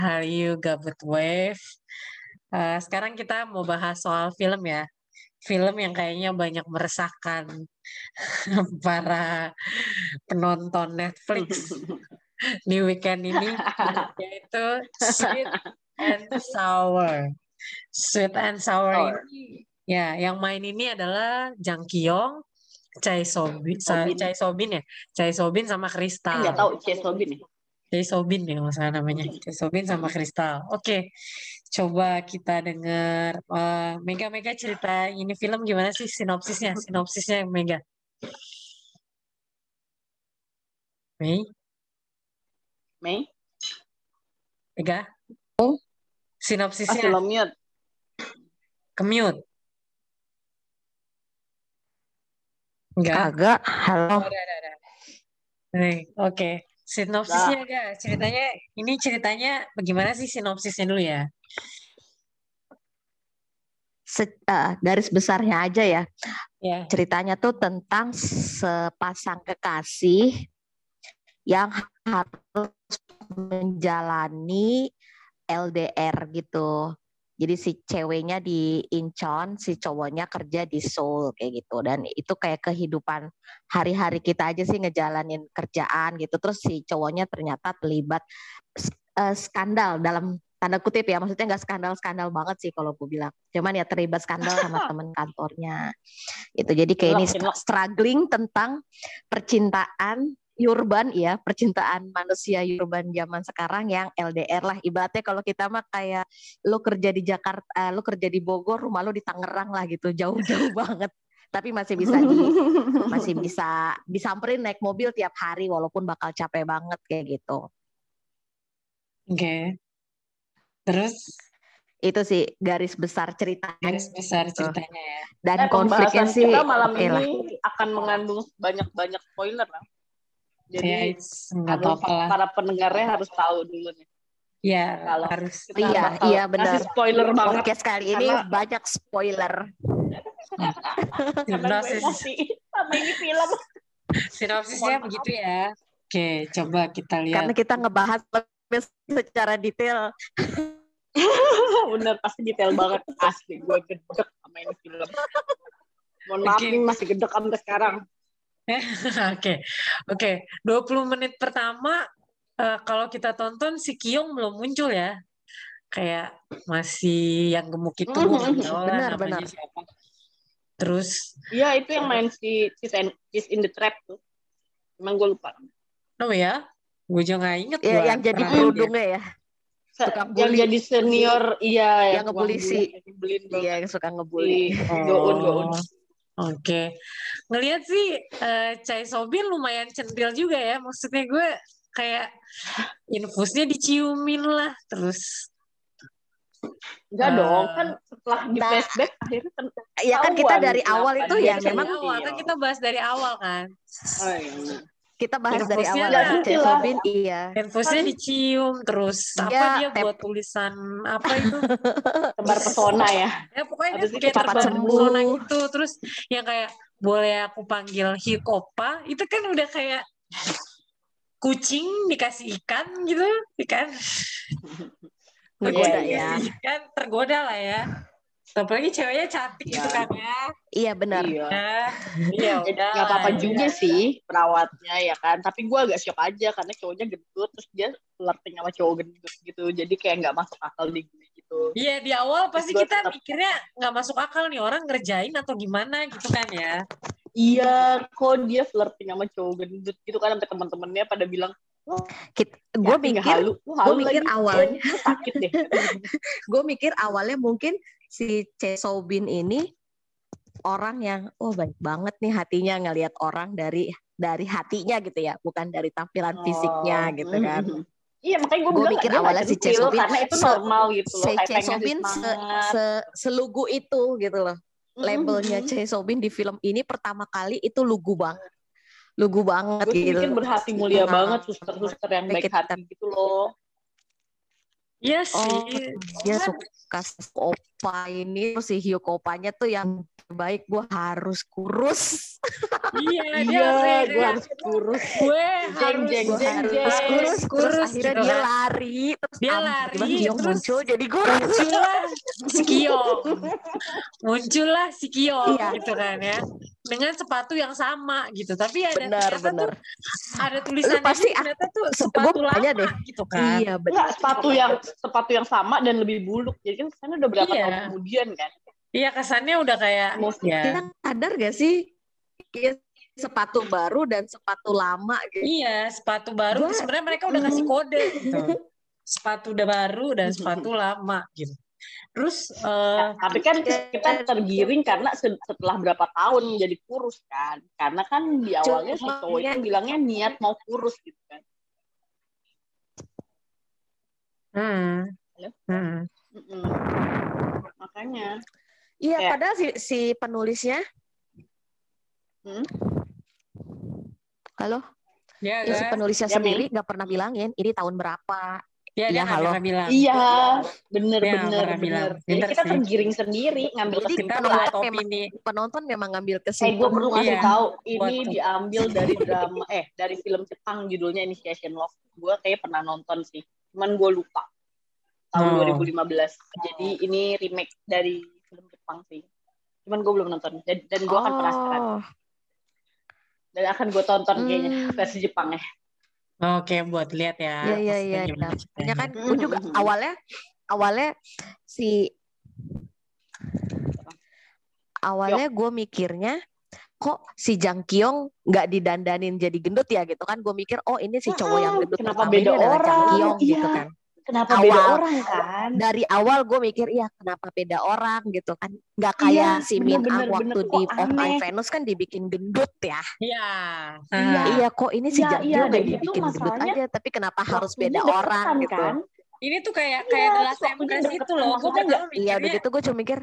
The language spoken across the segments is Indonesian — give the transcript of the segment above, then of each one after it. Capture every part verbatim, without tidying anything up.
Hallyu Gabut Wave. Uh, sekarang kita mau bahas soal film ya. Film yang kayaknya banyak meresahkan para penonton Netflix di weekend ini, yaitu Sweet and Sour. Sweet and Sour Sour. ini, ya, yang main ini adalah Jang Kyung, Choi Sobin, Sobin. Choi Sobin ya, Choi Sobin sama Eh, Kristal. nggak tahu Choi Sobin ya. Choi Sobin ya masalah namanya. Choi Sobin sama Kristal. Oke, coba kita dengar. Uh, Mega Mega cerita ini film gimana sih sinopsisnya? Sinopsisnya Mega. Mei, Mei. Mega. Oh. Sinopsisnya. Masih lo mute. Kemute. Enggak. Agak. Halo. Oh, ada, ada, ada. Oke. Okay. Sinopsisnya agak. Ceritanya, ini ceritanya bagaimana sih sinopsisnya dulu ya? Se- uh, garis besarnya aja ya. Yeah. Ceritanya tuh tentang sepasang kekasih yang harus menjalani L D R gitu. Jadi si ceweknya di Incheon, si cowoknya kerja di Seoul kayak gitu. Dan itu kayak kehidupan hari-hari kita aja sih ngejalanin kerjaan gitu. Terus si cowoknya ternyata terlibat uh, skandal dalam tanda kutip ya. Maksudnya nggak skandal-skandal banget sih kalau gue bilang. Cuman ya terlibat skandal sama temen kantornya. Itu jadi kayak ini struggling tentang percintaan urban ya, percintaan manusia urban zaman sekarang yang L D R lah. Ibaratnya kalau kita mah kayak lo kerja di Jakarta, lo kerja di Bogor, rumah lo di Tangerang lah gitu, jauh-jauh banget. Tapi masih bisa di, masih bisa disamperin naik mobil tiap hari walaupun bakal capek banget kayak gitu. Oke. Okay. Terus itu sih garis besar ceritanya. Garis besar ceritanya ya. Dan eh, konfliknya sih kita malam okay ini lah. akan mengandung banyak-banyak spoiler lah. Jadi ya, harus, para pendengarnya harus tahu dulu nih. Iya, kalau harus. Iya, iya benar. Spoiler banget. Podcast kali ini karena banyak spoiler. Sinopsis. Sama ini film. Sinopsisnya begitu ya. Oke, coba kita lihat. Karena kita ngebahas secara detail. Bener, pasti detail banget. Asli, gue gedek sama ini film. Mohon maaf nih, masih gedek sampai sekarang. Oke, oke. dua puluh menit pertama uh, kalau kita tonton si Kyung belum muncul ya. Kayak masih yang gemuk itu mm-hmm. tahu lah namanya siapa. Terus iya itu yang main si She's in the Trap tuh. Emang gue lupa. Oh ya? Gue juga nggak inget. Ya, yang jadi kerudungnya ya. Tukang yang jadi senior, iya. Yang ngebully si. Iya, yang suka ngebully. Oh. Goun, goun. Oke, okay. Ngelihat sih uh, Choi Sobin lumayan centil juga ya. Maksudnya gue kayak infusnya diciumin lah terus. Enggak uh, dong, kan setelah di nah, flashback akhirnya kan. Iya kan kita dari awal itu ya memang awal kan kita bahas dari awal kan. Oh, iya. Kita bahas infusnya dari awal Choi Sobin iya. Infusnya dicium terus ya, apa dia buat tulisan apa itu? Tebar pesona ya. Ya pokoknya dia kayak tebar pesona gitu terus yang kayak boleh aku panggil Hikopa itu kan udah kayak kucing dikasih ikan gitu kan. Tergoda ya. Ikan tergoda lah ya. Apalagi ceweknya cantik ya. Gitu kan ya. Iya benar. Iya. Iya udah. Gak apa-apa juga ya. Sih perawatnya ya kan. Tapi gue agak shock aja karena cowoknya gendut terus dia flirting sama cowok gendut gitu. Jadi kayak nggak masuk akal di gitu. Iya di awal pasti terus kita tetap... mikirnya nggak masuk akal nih orang ngerjain atau gimana gitu kan ya. Iya, kok dia flirting sama cowok gendut gitu kan sampai teman-temannya pada bilang. Oh, gue mikir, halu. gue mikir lagi. awalnya sakit deh. Gue mikir awalnya mungkin si Choi Sobin ini orang yang oh baik banget nih hatinya ngelihat orang dari dari hatinya gitu ya, bukan dari tampilan oh. fisiknya gitu kan. Iya makanya gue mikir awalnya si Choi Sobin karena itu normal gitu loh. Si Choi Sobin se, se, selugu itu gitu loh. Labelnya Choi Sobin di film ini pertama kali itu lugu banget. Lugu banget gue gitu. Gue berhati mulia nah, banget suster-suster yang baik hati gitu loh. Iya sih. Oh, dia suka opa ini si Hyuk opanya tuh yang baik gue harus kurus. Iya, dia Iya, kayak gue harus kurus. gue Jeng, harus jeng, Gue jeng, harus jeng. kurus. Terus kurus akhirnya gitu dia kan. lari. Terus Dia am- lari, tiba-tiba Kiong terus muncul jadi kurus. muncullah si Kiong. Muncullah si Kiong Iya. gitu kan ya. Dengan sepatu yang sama gitu. Tapi ada Benar, ternyata benar. tuh ada tulisannya pasti gitu, ternyata tuh se- sepatu gua tanya lama deh. gitu kan. Iya, benar. Enggak, sepatu yang sepatu yang sama dan lebih buluk. Jadi kan sana udah berapa Iya. tahun kemudian kan. Iya, kesannya udah kayak Mostly. ya. Kita sadar gak sih? Iya, sepatu baru dan sepatu lama gitu. Iya, sepatu baru Gua- sebenarnya mereka udah kasih Hmm. kode gitu. Sepatu udah baru dan sepatu lama gitu. Terus eh Ya, tapi kan kita tergiring karena se- setelah berapa tahun jadi kurus kan. Karena kan di awalnya si Cuma- cowok itu bilangnya niat mau kurus gitu kan. hmm, Halo? hmm. Mm-mm. Makanya. Iya, Kayak- padahal si, si penulisnya, Hmm? Ya, halo, ya, si kan? penulisnya Ya, sendiri nggak pernah bilangin ini tahun berapa. Ya, dia Iya, nggak halo. pernah bilang. Iya, bener Dia bener nggak pernah bilang. bener. Jadi Pinter kita sih. tergiring sendiri ngambil Jadi Kita kesimpulan. buat penonton memang, opini. penonton memang ngambil Eh, gue kesimpulan. perlu ngasih Iya. tahu ini Buat- diambil dari drama eh dari film Jepang judulnya Initiation Love. Gue kayak pernah nonton sih, cuman gue lupa tahun Oh. dua ribu lima belas. Jadi ini remake dari film Jepang sih. Cuman gue belum nonton dan, dan gue akan penasaran Oh, dan akan gue tonton kayaknya Hmm. versi Jepangnya. Oke, buat lihat ya. iya iya maksudnya iya. gimana iya. ceritanya. Ya kan, gue juga awalnya awalnya si awalnya gue mikirnya kok si Jang Kyung nggak didandanin jadi gendut ya gitu kan. Gue mikir oh ini si cowok yang gendut Kenapa pertama beda ini adalah Jang orang? Kyung gitu Iya. kan. Kenapa Awal. beda orang kan? Dari awal gue mikir iya kenapa beda orang gitu kan. Nggak kayak Iya, si Min Ang bener-bener, waktu bener. di Kok Of My aneh? Venus kan dibikin gendut ya. Iya. Iya. Nah, Iya kok ini si Iya, Jang iya, Kyung udah nggak gitu dibikin gendut masalahnya aja. Tapi kenapa harus Waktunya beda orang deketan, gitu. kan? ini tuh kayak Iya, kayak The Last waktunya Empress deketan. itu loh. Gue Maksudnya pertama Iya udah mikirnya gitu gue cuma mikir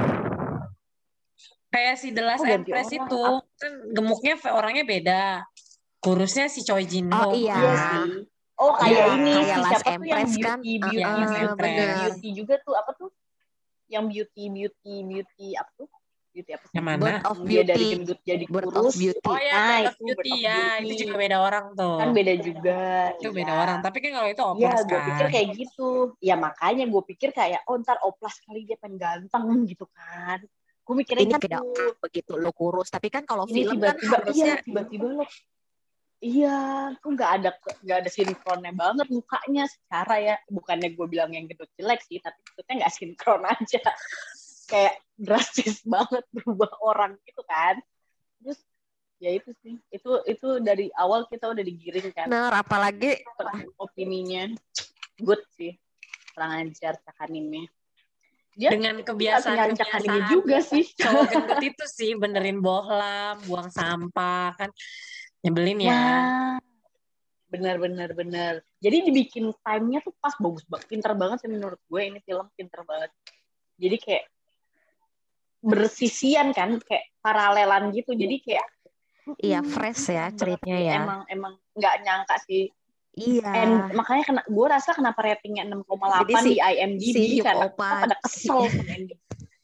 kayak si The Last Oh, ganti Empress orang. itu kan gemuknya orangnya beda. Kurusnya si Choi Jin Ho. Oh, iya. Iya sih. Oh kayak Iya, ini kayak si Last siapa tuh yang Empress beauty kan? beauty Iya, Last beauty, Empress. beauty juga tuh apa tuh? Yang beauty beauty beauty apa tuh? Beauty apa sih? Yang mana? Birth of Dia dari Beauty. gendut jadi Birth of kurus. Beauty. Oh ya, Nah, Birth of itu Beauty Birth of ya. Beauty. Itu juga beda orang tuh. Kan beda juga. Itu iya. beda orang. Tapi kan kalau itu Iya, oplas gue kan. pikir kayak gitu. Ya makanya gue pikir kayak, oh ntar oplas kali dia pengen ganteng gitu kan. Gue mikirnya Ini gitu. beda orang begitu lo kurus. Tapi kan kalau Ini film kan tiba-tiba, iya harusnya tiba-tiba lo. Iya, kok nggak ada nggak ada sinkronnya banget mukanya secara ya. Bukannya gue bilang yang gendut jelek sih, tapi maksudnya nggak sinkron aja. Kayak drastis banget berubah orang gitu kan. Terus ya itu sih, itu itu dari awal kita udah digiring kan. bener, apalagi Opininya good sih, kurang ajar Cak Anime. Dia Dengan kebiasaan kebiasaan-kebiasaan Anime juga sih. cowok gendut itu sih benerin bohlam, buang sampah kan. Nyebelin ya. Nah, bener bener bener. Jadi dibikin time-nya tuh pas, bagus banget, pinter banget sih menurut gue ini film pinter banget. Jadi kayak bersisian kan, kayak paralelan gitu. Jadi kayak iya hmm, fresh ya banget ceritanya sih. ya. Emang emang nggak nyangka sih. Iya. And makanya kena, gue rasa kenapa ratingnya enam koma Jadi delapan si- di IMDb si Hyuk karena Oppa, kita pada si- kesel sama ending.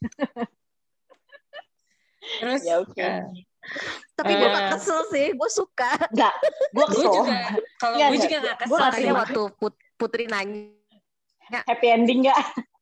Terus Ya oke. eh, Tapi gue gak Eh. kesel sih, gue suka. Enggak, gue gue kesel. juga kalau Iya, gue enggak. juga gak Gua kesel nggak sih. Makanya terima. waktu Put- Putri nanya, Happy ending nggak?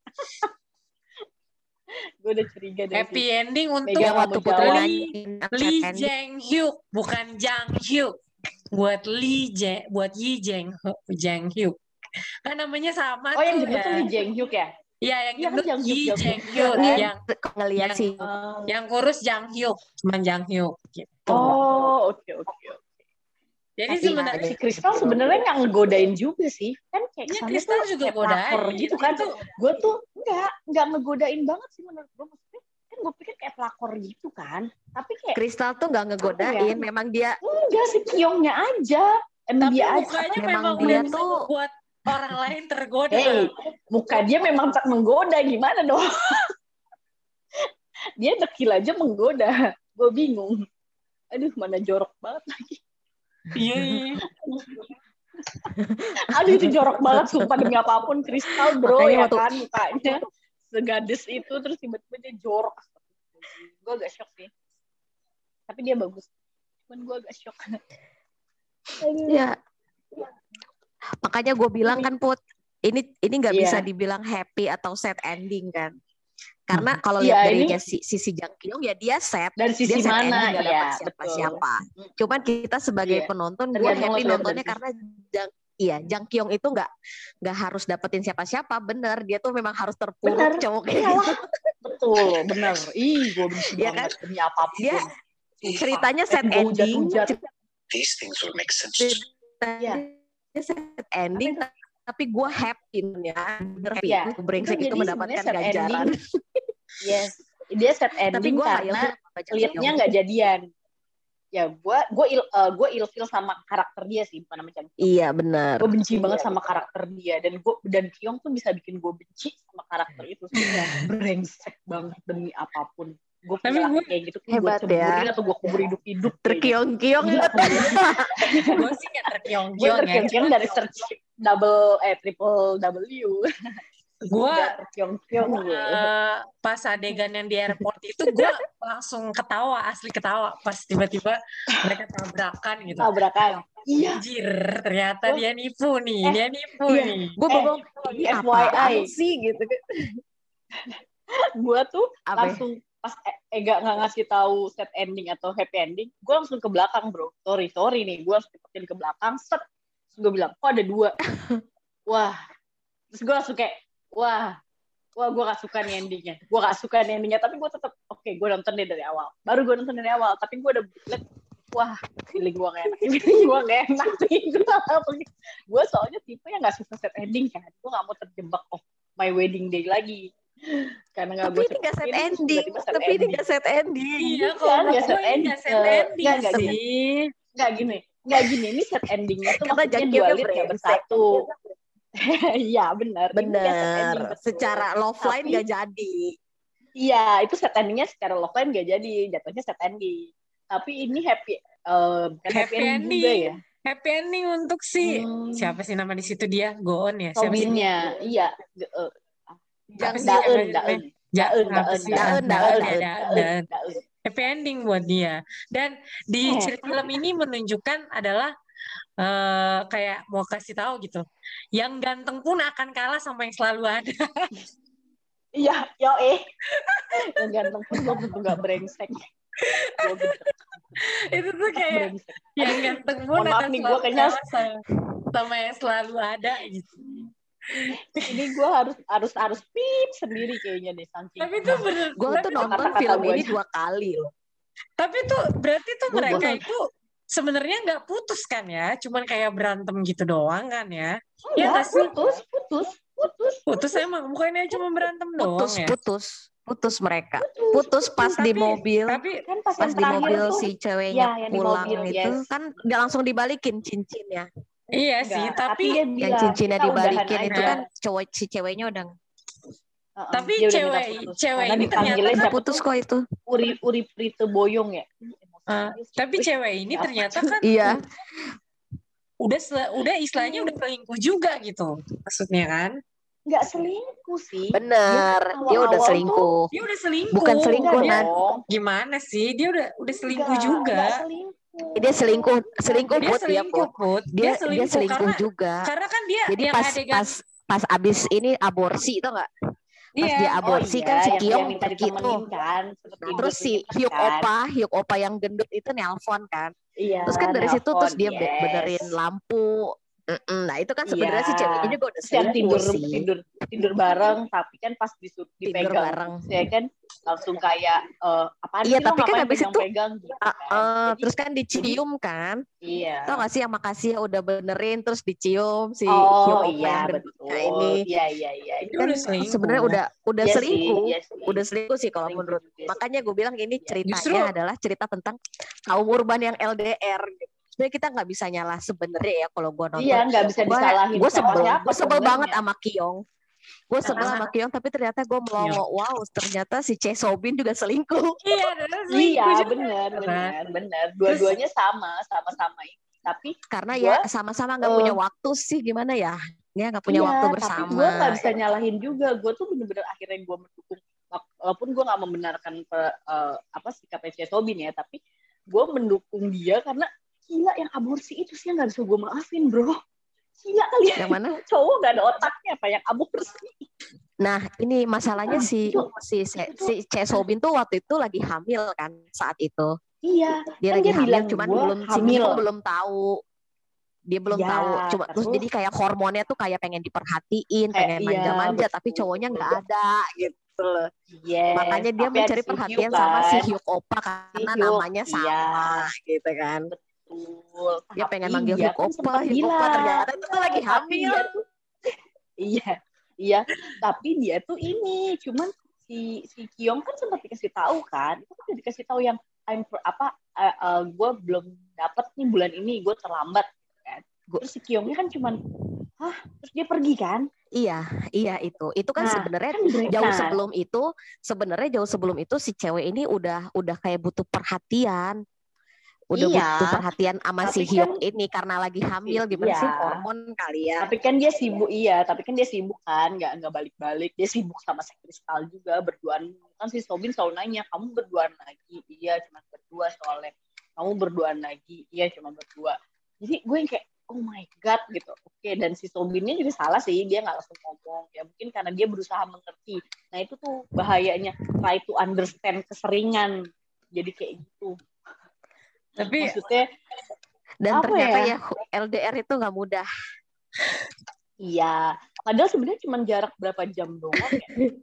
Gue udah curiga dari Happy situ. ending untuk Mega yang nggak waktu mau Putri jawab. nanya Lee kan, Jang Hyuk, bukan Jang Hyuk. Buat Lee Je, buat Yi Jang Jang Hyuk. Kan namanya sama Oh yang tuh gendut ya. tuh Lee Jang Hyuk ya? Iya, yang Iya kan gendut Jang Hyuk, Yi Jang Jang Hyuk. Hyuk, Iya. yang ngeliat yang- sih. Oh, yang kurus Jang Hyuk, cuman Jang Hyuk gitu. oh oke oke. oke. Jadi Tapi sebenarnya si Kristal sebenarnya nggak ngegodain juga sih, kan kayak ya kesannya Kristal tuh juga kayak pelakor godain gitu kan. Itu Gue tuh nggak nggak ngegodain banget sih menurut gue, maksudnya kan gue pikir kayak pelakor gitu kan, tapi kayak Kristal tuh gak ngegodain, Apa ya? memang dia enggak si Kyongnya aja, emang tapi dia aja. mukanya memang memang dia bisa tuh- membuat orang lain tergoda. Hey, muka dia memang tak menggoda, gimana dong? Dia dekil aja menggoda, gue bingung. Aduh, mana jorok banget lagi. Iya, iya. Aduh, itu jorok banget, sumpah demi apapun. Kristal bro, Makanya ya waktu- kan, mukanya segadis itu, terus tiba-tiba dia jorok. Gue agak shock sih. Tapi dia bagus. Cuman gue agak shock. Ya. Makanya gue bilang kan Put, ini ini nggak Iya. bisa dibilang happy atau sad ending kan. Karena kalau Iya, lihat dari ini- si- sisi Jang Kyung ya dia sad, Dari dia sisi sad mana? ending nggak Iya, dapat betul. siapa-siapa. Cuman kita sebagai Iya. penonton gue Tergantung happy lo lihat nontonnya dari karena Jang Iya, Jang Kyung itu nggak nggak harus dapetin siapa-siapa, bener dia tuh memang harus terpuruk Bener. cowok kayak Iyalah. gitu. Betul, bener. Ih, gue benci Iya banget demi apapun. Dia Sumpah. ceritanya sad Eh, gua ending, hujat-hujat. These things will make sense. ceritanya sad ending, tapi gue happy ya, bener Vi, Iya. itu brengsek Itu itu jadi mendapatkan sebenarnya sad ganjaran. Yes. Dia set Tapi ending gue karena leadnya nggak jadian. Ya, gue gue il uh, gue ilfil sama karakter dia sih, bukan sama Jang Kyung. Iya benar. Gue benci banget sama karakter dia, dan gue dan Kyung tuh bisa bikin gue benci sama karakter itu. Sebenarnya brengsek banget demi apapun. Gue Tapi punya laki gue- kayak gitu, gue Hebat ceburin ya. atau gue kubur hidup-hidup. Terkiong-kiong Gila, banget. Gue sih nggak Gue terkiong-kiong ya. terkiong-kiong dari search double eh triple W. Gue terkiong-kiong gue. eh, pas adegan yang di airport itu gue langsung ketawa, asli ketawa pas tiba-tiba mereka tabrakan gitu. Tabrakan. Iya. Anjir, ternyata Gua- dia nipu nih, Eh, dia nipu iya. nih. Gue Eh, bingung, ini F Y I. apaan sih gitu kan. Gue tuh Apa? langsung pas E- Ega nggak ngasih tahu set ending atau happy ending, gue langsung ke belakang bro. Sorry sorry nih, gue langsung ikutin ke belakang. Set, terus gue bilang, kok ada dua? Wah, terus gue langsung kayak, wah, wah gue gak suka nih endingnya. Gue gak suka nih endingnya, tapi gue tetap oke, gue nonton deh dari awal. Baru gue nonton dari awal, tapi gue udah liat, wah, feeling gue gak enak, feeling gue gak enak nih. Gue soalnya tipe yang gak suka set ending kan. Gue gak mau terjebak oh my wedding day lagi. Karena gak Tapi ini gak sad ending. Tapi ini gak sad ending. Iya, Kan, kalau nggak gue set ini ending. nggak set Eh, ending nggak, nggak, sih. Nggak gini, nggak gini. Ini set endingnya tuh Karena maksudnya Jang dua Kyungnya lead nggak brengsek. bersatu. Iya benar. Ini dia set ending, Bener. betul. Secara love line Tapi- gak jadi. Iya, itu set endingnya secara love line nggak jadi, jatuhnya set ending. Tapi ini happy, eh, bukan happy, Happy ending juga ending. ya. Happy ending untuk si Hmm. siapa sih nama di situ dia? Goon ya? Siapa sih? Sobinnya, iya. Ge- eh, Apa sih Daun, namanya? daun, Ja- daun, apa daun, sih? Daun, Daun, daun, ya, daun. daun, daun. daun. Happy ending buat dia. Dan di Eh, cerita film ini menunjukkan adalah eh, kayak mau kasih tahu gitu. Yang ganteng pun akan kalah sama yang selalu ada. Iya, yo eh. Yang ganteng pun belum tentu nggak brengsek. Gua gedek, Itu tuh kayak brengsek. yang ganteng pun Mohon maaf akan nih, gua selalu kayaknya- kalah sama, sama yang selalu ada gitu. Ini gue harus harus harus pip sendiri kayaknya deh saking. Tapi itu bener. Gue tapi tuh tuh- nonton kata-kata film gua ini aja. dua kali loh. Tapi tuh berarti tuh Gua mereka bosan. itu sebenarnya nggak putus kan ya? Cuman kayak berantem gitu doang kan ya? Ya Enggak, nggak sih? putus, putus, putus. Putus emang bukannya cuma berantem doang Putus, ya? putus, putus mereka. Putus pas di Tapi- mobil. Tapi Kan pas, Pas yang di terakhir mobil tuh, si ceweknya ya, yang di pulang mobil, itu yes. kan nggak langsung dibalikin cincinnya. iya enggak, sih, tapi dia Yang bilang, cincinnya "Kita udahan dibalikin itu aja." kan cowok si ceweknya udah Uh-uh, Tapi dia udah minta cewek- putus. cewek Karena ini dipanggilnya ternyata udah siapa putus tuh? kok itu. Uri Uri Prite Boyong ya. eh, tapi cewek ini Apa ternyata tuh? kan Iya, udah sel- udah istilahnya udah selingkuh juga gitu. Maksudnya kan? Nggak selingkuh sih. bener. Dia Dia udah awal-awal selingkuh. Dia udah selingkuh. Bukan selingkuh, Dia- Nan. dong. Gimana sih? Dia udah udah selingkuh Nggak, juga. nggak selingkuh. Dia selingkuh, selingkuh Dia put dia selingkuh, put. Put. Dia dia selingkuh karena, juga. karena kan dia Jadi yang pas adegan pas pas abis ini aborsi itu nggak? Pas iya. dia aborsi Oh, kan iya, si yang- Kiong yang minta pergi tuh. ditemenin kan. Sempet Nah, tidur terus si sebentar Hyuk kan. Opa, Hyuk Opa yang gendut itu nelpon kan. Iya, Terus kan dari situ nelpon, terus dia be- yes. benerin lampu. Mm-mm. Nah itu kan sebenarnya Iya. si ceweknya juga udah Terus yang selingkuh tidur sih. tidur tidur bareng, tapi kan pas disuruh Tidur dipegang, bareng. ya kan langsung kayak eh apaan Iya, sih lo tapi kan ngapain habis itu- pegang-pegang gitu Ah, kan. eh, Jadi, terus kan dicium kan. iya. Tau gak sih yang makasih ya udah benerin terus dicium si Oh Hyuk Opa iya yang betul. gendutnya ini. Iya iya iya. Dia Kan udah selingkuh. sebenarnya udah udah Iya sih, selingkuh. iya sih. Udah selingkuh sih kalau Selingkuh menurut. juga sih. Makanya gue bilang ini Iya. ceritanya Justru- adalah cerita tentang kaum urban yang L D R. Sebenarnya kita nggak bisa nyalah sebenarnya ya kalau gue nonton. Iya nggak bisa Gua- disalahin. gue sebel, siapa-siapa gue sebel sebenarnya. banget sama Kyong. Gue sebel Ah. sama Kyong, tapi ternyata gue melongo. Wow, ternyata si Chae Sobin juga selingkuh. Iya, dia selingkuh Iya juga. benar kan? benar benar. Dua-duanya sama sama-sama ini. Tapi Karena Gua, ya sama-sama nggak eh, punya waktu sih, gimana ya? Ya nggak punya iya, waktu tapi bersama. gue nggak bisa nyalahin juga. Gue tuh bener-bener akhirnya gue mendukung walaupun gue nggak membenarkan per, uh, apa sikapnya Chae So Bin ya, tapi gue mendukung dia karena gila yang aborsi itu sih yang nggak bisa gue maafin bro. Gila kali ya. Yang mana? Cowok nggak ada otaknya apa yang aborsi. Nah ini masalahnya Ah, si itu- si si, itu- si Chae So Bin tuh waktu itu lagi hamil kan saat itu. Iya. Dia kan lagi dia hamil, bilang, cuman "Gua belum si hamil." Kim belum tahu. Dia belum Ya, tahu. Cuma terus terus- jadi kayak hormonnya tuh kayak pengen diperhatiin, Kayak, pengen iya, manja-manja, tapi betul. cowoknya nggak ada gitu loh. Yes, Makanya dia tapi mencari ada si perhatian Hyuk sama si kan. Hyuk Oppa karena Hyuk, namanya iya. sama gitu kan. Betul. Dia pengen Tapi manggil dia Hyuk kan Oppa, sempat Hyuk Oppa bilang. ternyata itu tuh lagi Tapi hamil. dia tuh iya, iya. Tapi dia tuh ini, cuman si si Kyung kan sempat dikasih tahu kan, itu kan udah dikasih tahu yang I'm pro- apa, uh, uh, gue belum dapet nih bulan ini, gue terlambat kan. Terus si Kyungnya kan cuman, hah, terus dia pergi kan? Iya, iya itu. Itu kan Nah, sebenarnya kan bre- jauh nah, sebelum itu, sebenarnya jauh sebelum itu si cewek ini udah udah kayak butuh perhatian. Udah Iya, butuh perhatian sama si tapi Hyuk kan- ini karena lagi hamil gimana Iya. sih hormon kali ya. Tapi kan dia sibuk, iya. Tapi kan dia sibuk kan, nggak nggak balik-balik. Dia sibuk sama si Kristal juga berduaan. Kan si Sobin selalu nanya, kamu berduaan lagi? Iya, cuma berdua soalnya. Kamu berduaan lagi? Iya, cuma berdua. Jadi gue yang kayak, oh my god gitu. Oke, dan si Sobinnya juga salah sih, dia nggak langsung ngomong. Ya mungkin karena dia berusaha mengerti. Nah itu tuh bahayanya, try to understand keseringan. Jadi kayak gitu. Tapi Maksudnya, Dan apa ternyata ya? ya L D R itu nggak mudah. Iya, padahal sebenarnya cuma jarak berapa jam doang ya.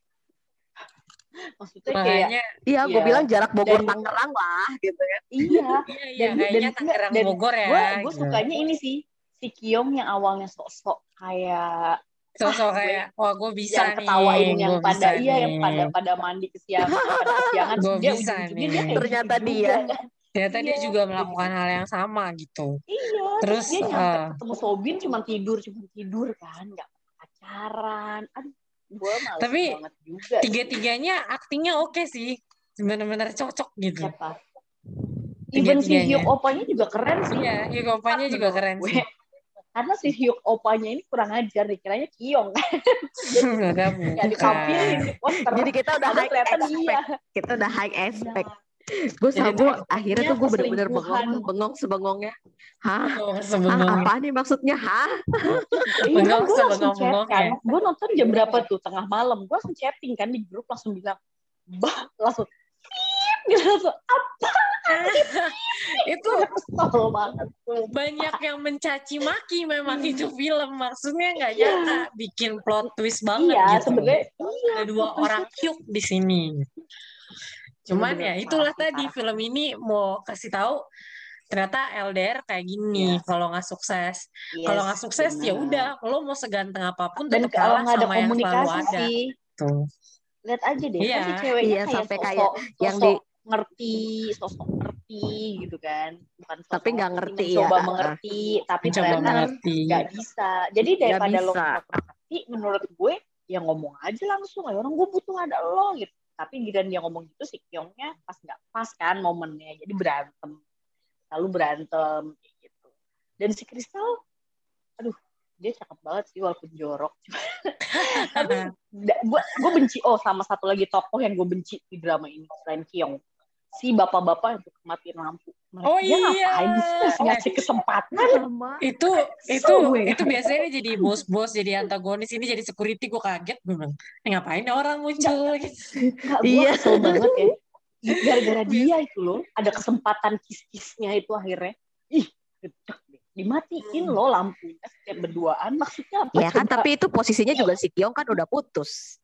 Maksudnya kayak, makanya Iya, gue Iya. bilang jarak Bogor Dan- Tangerang lah gitu kan. iya. iya iya Dan kayaknya dan Tangerang dan Bogor ya. gue gue gitu. sukanya ini sih si Kyung yang awalnya sok-sok kayak Sosok ah, gue- kayak wah gue bisa yang nih. ketawain yang gua pada bisa iya yang nih. pada pada mandi kesiangan pada kesiangan Gua dia bisa ujung-ujungnya nih. dia kayak Ternyata gitu dia. juga, kan. Ternyata dia Iya. juga melakukan hal yang sama gitu. Iya, terus, Terus, dia nyampe eh, ketemu Sobin cuma tidur cuma tidur kan nggak pacaran. Aduh, gue males Tapi banget juga. Tiga-tiganya aktingnya oke sih. Benar-benar cocok gitu. Siapa? Even si Tiga-tiganya. Hyuk Opanya juga keren sih. Iya, Hyuk Opanya juga Menurut keren gue. sih. Karena si Hyuk Opanya ini kurang ajar nih, kiranya Kyung kan. Enggak Nggak ditampilin di poster. Jadi kita udah Padahal high kelihatan expect. iya. Kita udah high expect. Nah, Gue Jadi sama tuh gue expect-nya akhirnya tuh gue bener-bener perselingkuhan. bengong, bengong sebengongnya. Hah? Oh, Ah, sebengong. apa nih maksudnya? Hah? Iya kan Bengong gue langsung chat sebengong-bengongnya. kan. Gue nonton jam berapa tuh? Tengah malam. Gue langsung chatting kan di grup langsung bilang, bah, langsung, gitu langsung, apa? Itu Gue kesel banget. banyak yang mencaci maki memang itu film. Maksudnya nggak Iya. nyata bikin plot twist banget Iya, gitu. sebenarnya iya. Ada dua orang Hyuk di sini. Cuman Bener-bener ya itulah parah sih, tadi parah. film ini mau kasih tahu ternyata L D R kayak gini Iya. kalau nggak sukses. Yes, Kalau nggak sukses ya bener. udah, lo mau seganteng apapun Dan tetap kalau kalah nggak ada sama yang selalu komunikasi ada. sih, Tuh. lihat aja deh, Iya. kan si ceweknya Iya, kayak sampai sosok, kayak yang sosok di- ngerti, sosok ngerti gitu kan, bukan sosok Tapi nggak ngerti mencoba ya. mengerti, tapi Mencoba ternyata mengerti. nggak bisa. Jadi daripada lo bisa. nggak ngerti, menurut gue ya ngomong aja langsung, ya orang gue butuh ada lo gitu. Tapi giliran dia ngomong gitu si Kyungnya pas nggak pas kan momennya, jadi berantem, lalu berantem kayak gitu. Dan si Kristal, aduh dia cakep banget sih walaupun jorok. Tapi gue gue benci oh sama satu lagi tokoh yang gue benci di drama ini selain Kyung, si bapak-bapak yang suka matiin lampu. Mereka Oh dia iya. ngapain sih ngasih ngasih kesempatan? Sama. itu itu So gue. itu biasanya dia jadi bos-bos jadi antagonis, ini jadi security. Gue kaget, gue bilang eh, ngapain nih orang muncul gitu. Nggak, gue Iya. kesel banget ya. Gara-gara dia itu loh, ada kesempatan kis-kisnya itu akhirnya. Ih, gedek deh. Dimatiin loh lampunya setiap berduaan. Maksudnya apa? Ya kan, coba? tapi itu posisinya juga si Kyung kan udah putus.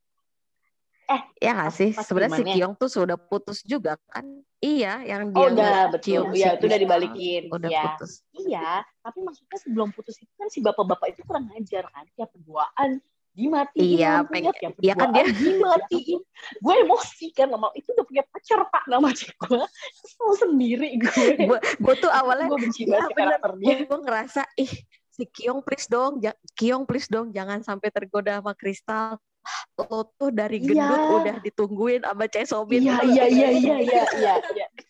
Eh, ya nggak sih? pas Sebenarnya si gimana? Kyung tuh sudah putus juga kan? Iya, yang dia Oh udah cium betul. si Iya itu udah Kristal, dibalikin. udah Iya. putus. Iya, tapi maksudnya sebelum putus itu kan si bapak-bapak itu kurang ajar kan. Tiap berduaan dimatiin Iya, lampunya, pengen- tiap iya kan berduaan dimatiin. Gue emosi kan sama itu udah punya pacar Pak nama cik gue. Kesel sendiri gue. Gue gue tuh awalnya gue benci iya banget bener, karakter dia. gue ngerasa ih si Kyung please dong, ja- Kyung please dong jangan sampai tergoda sama Kristal. Lo tuh dari gendut Iya. udah ditungguin sama Chae So Bin. Iya Udah, iya iya iya iya iya. iya.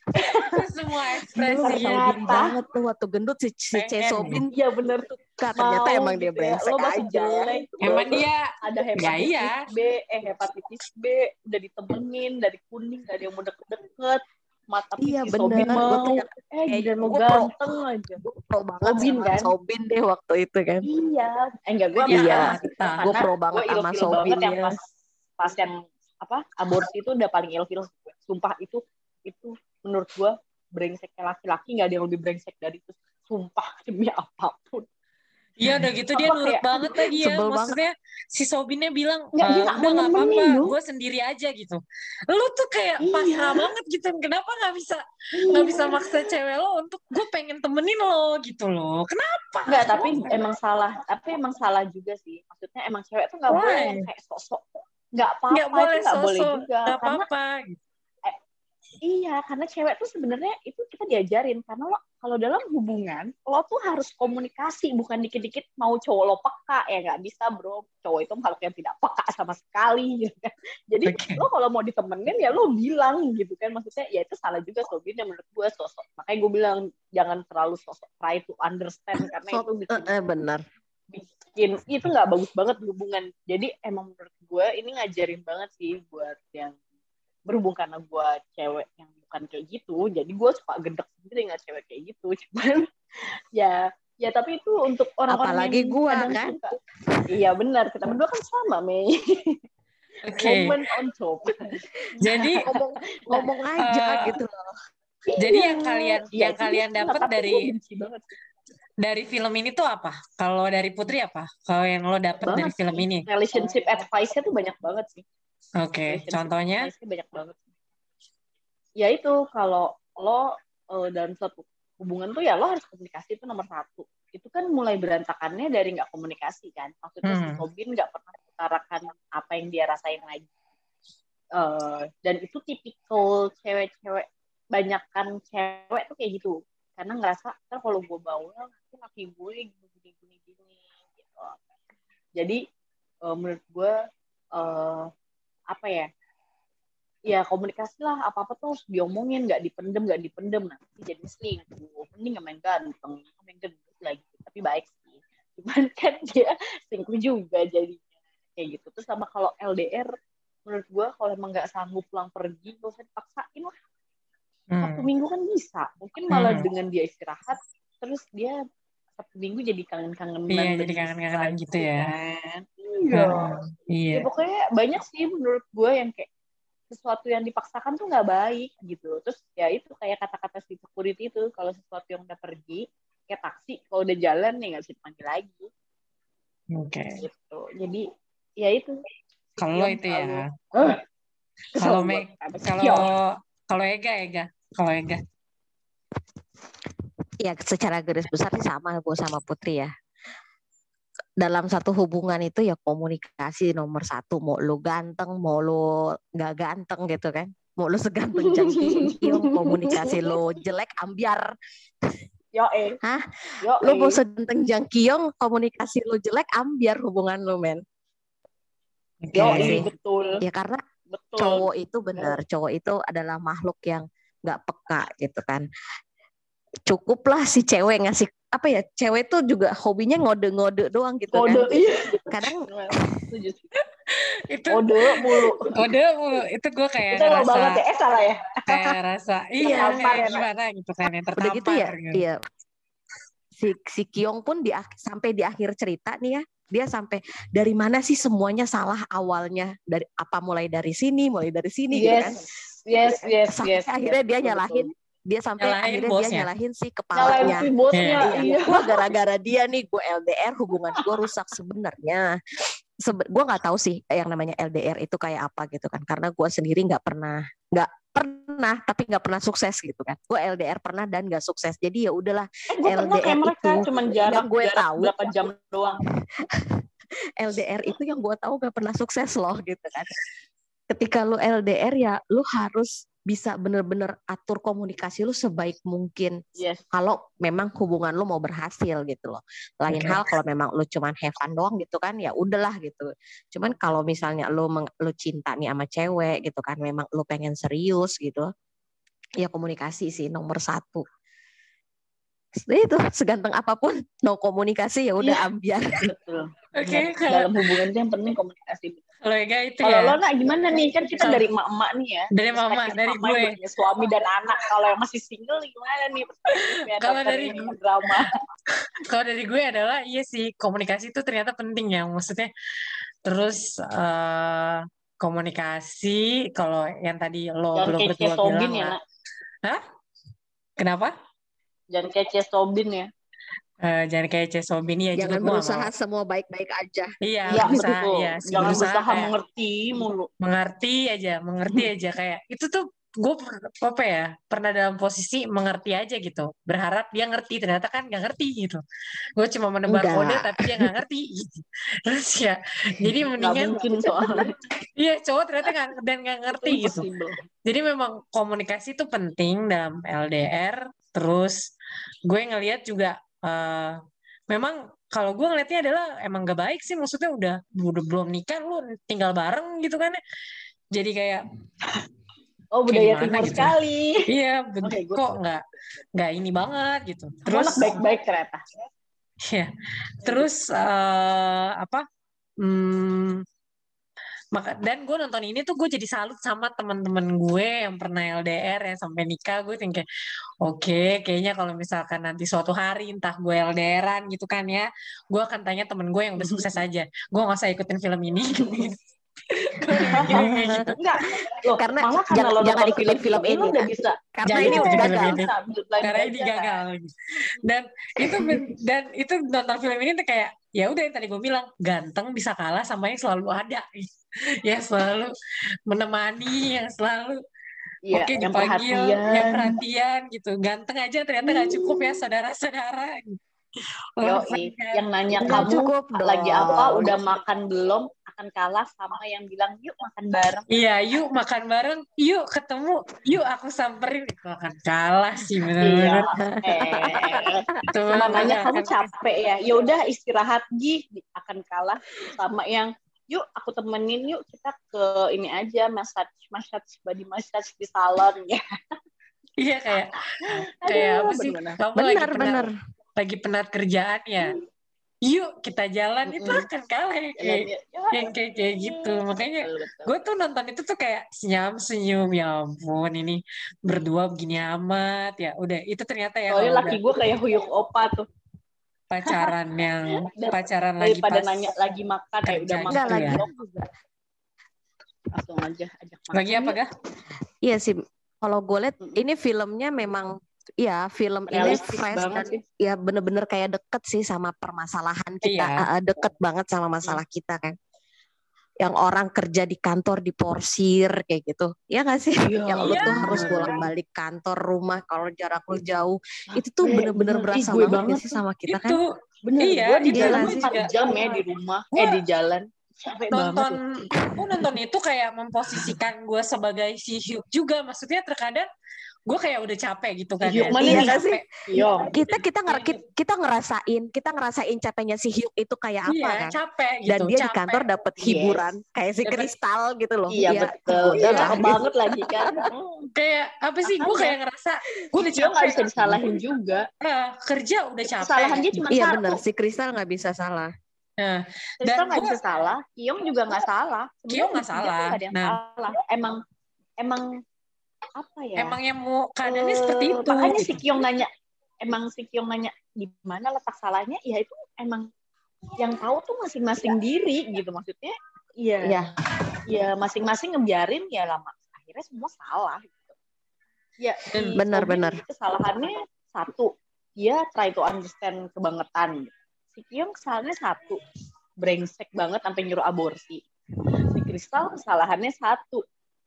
Itu semua Dulu ekspresi nggak tahu diri Ternyata. banget tuh waktu gendut si, si Pengen. Cesobin Iya bener. Kak, ternyata Mau emang dia gitu ya. brengsek Lo masih aja ya. jelek. Emang lo dia ada ya hepatitis iya. B, eh hepatitis B udah ditemenin dari kuning gak ada yang mau deket-deket. Mata Iya si bener, Sobin gue mau. tuh yang Eh kayak gila lo gue pro, ganteng aja. gue pro banget Sobin sama kan? Sobin deh waktu itu kan. Iya. Eh enggak gue Iya, sama Iya, sih. kita. gue Karena pro gue banget sama ilfil banget Sobin yang ya. pas pas yang apa aborsi itu udah paling ilfil. Sumpah itu itu menurut gue brengseknya laki-laki nggak ada yang lebih brengsek dari itu. Sumpah demi apapun. Iya udah gitu dia Apa nurut kayak banget lagi ya. sebel banget. Maksudnya si Sobinnya bilang, nggak dia "Eh, nggak udah mau nggak apa-apa, nemenin lu. gue sendiri aja gitu." Lu tuh kayak Iya. pasrah banget gitu. Kenapa nggak bisa nggak Iya. bisa maksa cewek lo untuk gue pengen temenin lo gitu loh? Kenapa? Enggak, tapi emang salah. Tapi emang salah juga sih. Maksudnya emang cewek tuh nggak boleh yang Why? kayak sosok. Nggak Nggak apa-apa itu boleh nggak boleh sosok, juga. nggak Karena apa-apa. eh, iya, karena cewek tuh sebenarnya itu kita diajarin. Karena lo kalau dalam hubungan lo tuh harus komunikasi, bukan dikit-dikit mau cowok lo peka ya nggak bisa bro. Cowok itu makhluk yang tidak peka sama sekali. Gitu kan. Jadi Oke. lo kalau mau ditemenin ya lo bilang gitu kan. Maksudnya ya itu salah juga Sobin yang menurut gue sosok. Makanya gue bilang jangan terlalu sosok try to understand karena So, itu bikin eh, eh, bener. bikin itu nggak bagus banget hubungan. Jadi emang menurut gue ini ngajarin banget sih buat yang berhubung karena gue cewek yang bukan kayak gitu, jadi gue suka gedek sendiri nggak cewek kayak gitu. Cuman ya ya tapi itu untuk orang-orang Apalagi yang gua, kadang kan? suka. Iya benar, kita berdua kan sama Mei. Oke. Woman on top. Jadi ngomong ngomong aja eh, gitu loh. Jadi yang kalian Iya, yang itu kalian bisa, dapat tapi dari gue benci banget dari film ini tuh apa? Kalau dari Putri apa? Kalau yang lo dapat dari banget film sih. ini? Relationship advice-nya tuh banyak banget sih. Oke, Relationship contohnya? advice-nya banyak banget. Ya itu kalau lo uh, dalam suatu hubungan tuh ya lo harus komunikasi itu nomor satu. Itu kan mulai berantakannya dari nggak komunikasi kan. Maksudnya si Hmm. Sobin nggak pernah mengutarakan apa yang dia rasain lagi. Uh, dan itu tipikal cewek-cewek, banyakkan cewek tuh kayak gitu. Karena ngerasa kan kalau gue bawel nanti laki gue gini gini gini gitu. Jadi uh, menurut gue uh, apa ya? Ya komunikasi lah, apa-apa tuh harus diomongin, nggak dipendem, nggak dipendem nanti jadi selingkuh. Mending main ganteng, main gendut lagi, tapi baik sih. Cuman kan dia selingkuh juga jadinya kayak gitu. Terus sama kalau L D R, menurut gue kalau emang nggak sanggup pulang pergi, gak usah dipaksain lah. Sabtu Hmm. Minggu kan bisa, mungkin malah Hmm. dengan dia istirahat, terus dia Sabtu Minggu jadi kangen-kangenan. Iya, dan jadi kangen-kangenan gitu ya. Kan? Iya. Hmm. Iya. Ya pokoknya banyak sih menurut gue yang kayak sesuatu yang dipaksakan tuh nggak baik gitu. Terus ya itu kayak kata-kata si security itu, kalau sesuatu yang udah pergi kayak taksi, kalau udah jalan ya nggak bisa dipanggil lagi. Oke. Okay. Gitu. Jadi ya itu. Kalau itu ya. Uh, kalau Meg, kalau kalau Ega Ega, kalau Ega. Ya secara garis besar sih sama gue sama Putri ya. Dalam satu hubungan itu ya komunikasi nomor satu. Mau lu ganteng, mau lu nggak ganteng gitu kan. Mau lu seganteng Jang Ki-yong, komunikasi lu jelek ambiar. Yo eh. Hah? Yo lu eh. mau seganteng Jang Ki-yong, komunikasi lu jelek ambiar hubungan lu men. Okay. Yo eh, betul. Ya karena betul. Cowok itu benar, cowok itu adalah makhluk yang nggak peka gitu kan. Cukuplah si cewek ngasih apa ya, cewek tuh juga hobinya ngode-ngode doang gitu Kode, kan. iya. Kadang itu kode mulu. Kode mulu. Itu gue kayak itu ngerasa. Itu banget ya, eh salah ya. Kayak rasa, iya kayak gimana gitu kan, yang tertampar. Udah gitu ya, gitu. iya. Si, si Ki-yong pun di, sampai di akhir cerita nih ya, dia sampai dari mana sih semuanya salah awalnya, dari apa mulai dari sini, mulai dari sini yes. gitu kan. Yes, yes, sampai yes. akhirnya yes, dia betul, nyalahin betul. dia sampai nyalahin akhirnya bosnya. dia nyalahin si kepalanya. Nyalahin si bosnya, iya. iya. Gue gara-gara dia nih, gue L D R, hubungan gue rusak sebenarnya. Sebe- gue nggak tahu sih yang namanya L D R itu kayak apa gitu kan, karena gue sendiri nggak pernah, nggak pernah, tapi nggak pernah sukses gitu kan. Gue L D R pernah dan nggak sukses, jadi ya udahlah. Eh, gue L D R pernah kayak mereka, itu cuman jarak, yang gue jarak tahu berapa jam doang. L D R itu yang gue tahu gak pernah sukses loh gitu kan. Ketika lu L D R ya lu harus bisa bener-bener atur komunikasi lu sebaik mungkin. Yes. Kalau memang hubungan lu mau berhasil gitu loh. Lain okay. hal kalau memang lu cuman have fun doang gitu kan, ya udahlah gitu. Cuman kalau misalnya lu meng, lu cinta nih sama cewek gitu kan, memang lu pengen serius gitu, Ya komunikasi sih nomor satu. Itu seganteng apapun, no komunikasi ya udah Iya. ambiar. Betul. Oke, Benar. kalau Dalam hubungan itu yang penting komunikasi. kalau Ega itu Kalau ya lo nak gimana nih? Kan kita Kalau- dari emak-emak nih ya. dari mama, Perspektif dari mama yang gue. udah punya suami dan anak. Kalau yang masih single gimana nih perspektifnya? Kalau Dokter dari ini gue- drama. Kalau dari gue adalah iya sih komunikasi itu ternyata penting ya, maksudnya terus eh, komunikasi kalau yang tadi lo Jangan belum kayak berdua Sobin bilang ya, lah. nak. Hah? Kenapa? Jangan kayak Sobin ya. Eh, jangan kayak Cesobin ya juga Jangan gue nggak berusaha mau. semua baik-baik aja. Iya, Iya berusaha, betul. iya, Jangan berusaha berusaha kayak mengerti mulu. mengerti aja, mengerti aja kayak itu tuh gue apa ya pernah dalam posisi mengerti aja gitu, berharap dia ngerti, ternyata kan nggak ngerti gitu. Gue cuma menebar kode Enggak. tapi dia nggak ngerti gitu. Terus ya, jadi Nggak mendingan mungkin soalnya. iya cowok ternyata nggak dan nggak ngerti gitu. Impossible. Jadi memang komunikasi itu penting dalam L D R. Terus gue ngelihat juga eh, memang kalau gue ngelihatnya adalah emang gak baik sih, maksudnya udah udah belum nikah lu tinggal bareng gitu kan ya. Jadi kayak Oh, kayak budaya gimana timur gitu. sekali. Iya, ben- Oke, good. kok nggak nggak ini banget gitu. Kamu Terus anak baik-baik ternyata. ya, terus eh, apa? Hmm, maka dan gue nonton ini tuh gue jadi salut sama teman-teman gue yang pernah L D R ya sampai nikah. Gue think kayak oke, kayaknya kalau misalkan nanti suatu hari entah gue L D R-an gitu kan ya, gue akan tanya temen gue yang udah sukses aja. Gue nggak usah ikutin film ini. Gue udah mikirnya kayak gitu. Enggak. Loh, Karena malah karena jangan- lo jangan nonton ikutin film ini, ini, lo udah Nak. bisa. Karena Jangan ini ikutin udah film gagal. ini. Karena ini gagal. Dan itu ben- dan itu nonton film ini tuh kayak ya udah yang tadi gue bilang ganteng bisa kalah sama yang selalu ada, yang selalu menemani, yang selalu Iya, oke yang dipanggil, perhatian. yang perhatian gitu. Ganteng aja ternyata nggak cukup ya saudara-saudara. Yo, Orang kan. yang nanya Nggak kamu cukup lagi dong. apa, udah makan belum, akan kalah sama yang bilang yuk makan bareng. Iya, yuk makan bareng, yuk ketemu, yuk aku samperin, itu akan kalah sih Iya. benar-benar. Eh, Itu cuma benar-benar nanya kamu akan- capek ya, ya udah istirahat Gi, akan kalah sama yang yuk aku temenin yuk kita ke ini aja massage massage body massage di salon ya. Iya kayak kayak apa sih? bener-bener. Kamu lagi Benar, penat, benar. lagi penat kerjaan ya. Yuk kita jalan, itu Mm-mm. akan kalah ya, Jalan kayak ya. yang kayak kayak gitu. Makanya Betul, betul. gue tuh nonton itu tuh kayak senyum senyum ya ampun ini berdua begini amat ya. Udah itu ternyata ya Soalnya kalau laki udah gue kayak huyuk opa tuh. pacaran yang Dan pacaran lagi daripada pas nanya lagi makan, eh kerja udah gitu makan Enggak, lagi ya. belum? Langsung aja ajak makan. Lagi apa yuk. Gah? Iya sih. Kalau gue lihat Mm-mm. ini filmnya memang ya film ini Realistis fresh banget dan sih. ya bener-bener kayak deket sih sama permasalahan kita. Iya. Ah, ah, deket banget sama masalah kita kan. Yang orang kerja di kantor diporsir kayak gitu. Ya nggak sih? Iya. Yang lu tuh Iya. harus bolak-balik kantor rumah kalau jarak lu jauh. Itu tuh Eh, bener-bener bener. Ih, berasa gue banget, banget gak sih sama kita kan? Itu Bener, Iya, gue di itu jalan gue empat juga. jam ya di rumah, Gue eh di jalan. Capek nonton banget. gue nonton itu kayak memposisikan gue sebagai si Hyuk juga, maksudnya terkadang gue kayak udah capek gitu kan Si Hyuk ya. mana Iya nih? nggak sih? Capek. Iya. Kita kita nger- kita, kita ngerasain, kita ngerasain capeknya si Hyuk itu kayak apa Iya, kan? capek gitu. Dan dia di capek. kantor dapat Yes. hiburan kayak si Dapet- Kristal gitu loh. Iya Ya, betul. udah Dia lah. cakep banget lagi kan. Hmm. Kayak apa sih? Gue Makanya. kayak ngerasa gue udah Dia nggak capek. bisa disalahin juga. Nah, kerja udah capek. Kesalahan dia cuma Iya satu. benar, si Kristal nggak bisa salah. Nah, Kristal dan nggak gue bisa salah, Kiong juga nggak salah. Sebenarnya Kiong nggak bertiga tuh salah. nggak ada yang Nah. salah. Emang emang apa ya? emang yang mau keadaannya Eh, seperti itu. Makanya si gitu. Kiong nanya, emang si Kiong nanya di mana letak salahnya? Ya itu emang yang tahu tuh masing-masing diri gitu maksudnya. Iya. Iya. Ya masing-masing ngebiarin ya lama. Akhirnya semua salah. Gitu. Ya. si Benar, Sobi benar. Kesalahannya satu, dia try to understand kebangetan. Gitu. Si Kiong kesalahannya satu, brengsek banget sampai nyuruh aborsi. Si Kristal kesalahannya satu.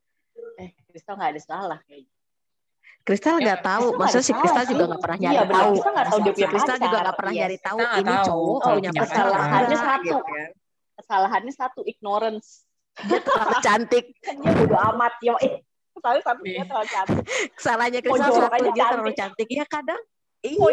Eh, Kristal nggak ada salah kayaknya. Kristal nggak Ya, tahu, Kristal nggak maksudnya ada si Kristal salah juga sih. nggak pernah Iya, nyari benar. tahu. Kristal nggak tahu dia punya Kristal juga pacar. nggak pernah Yes. nyari tahu Kita nggak ini tahu cowok kalau punya punya pacar kesalahannya nggak, satu. gitu kan. Kesalahannya satu, ignorance. Dia terlalu cantik. Kan dia bodo amat. Yo, eh, kesalahannya satu, dia Iya. terlalu cantik. Salahnya Mau Kristal jorok satu, aja dia terlalu cantik. cantik. Ya kadang, Mau, iya.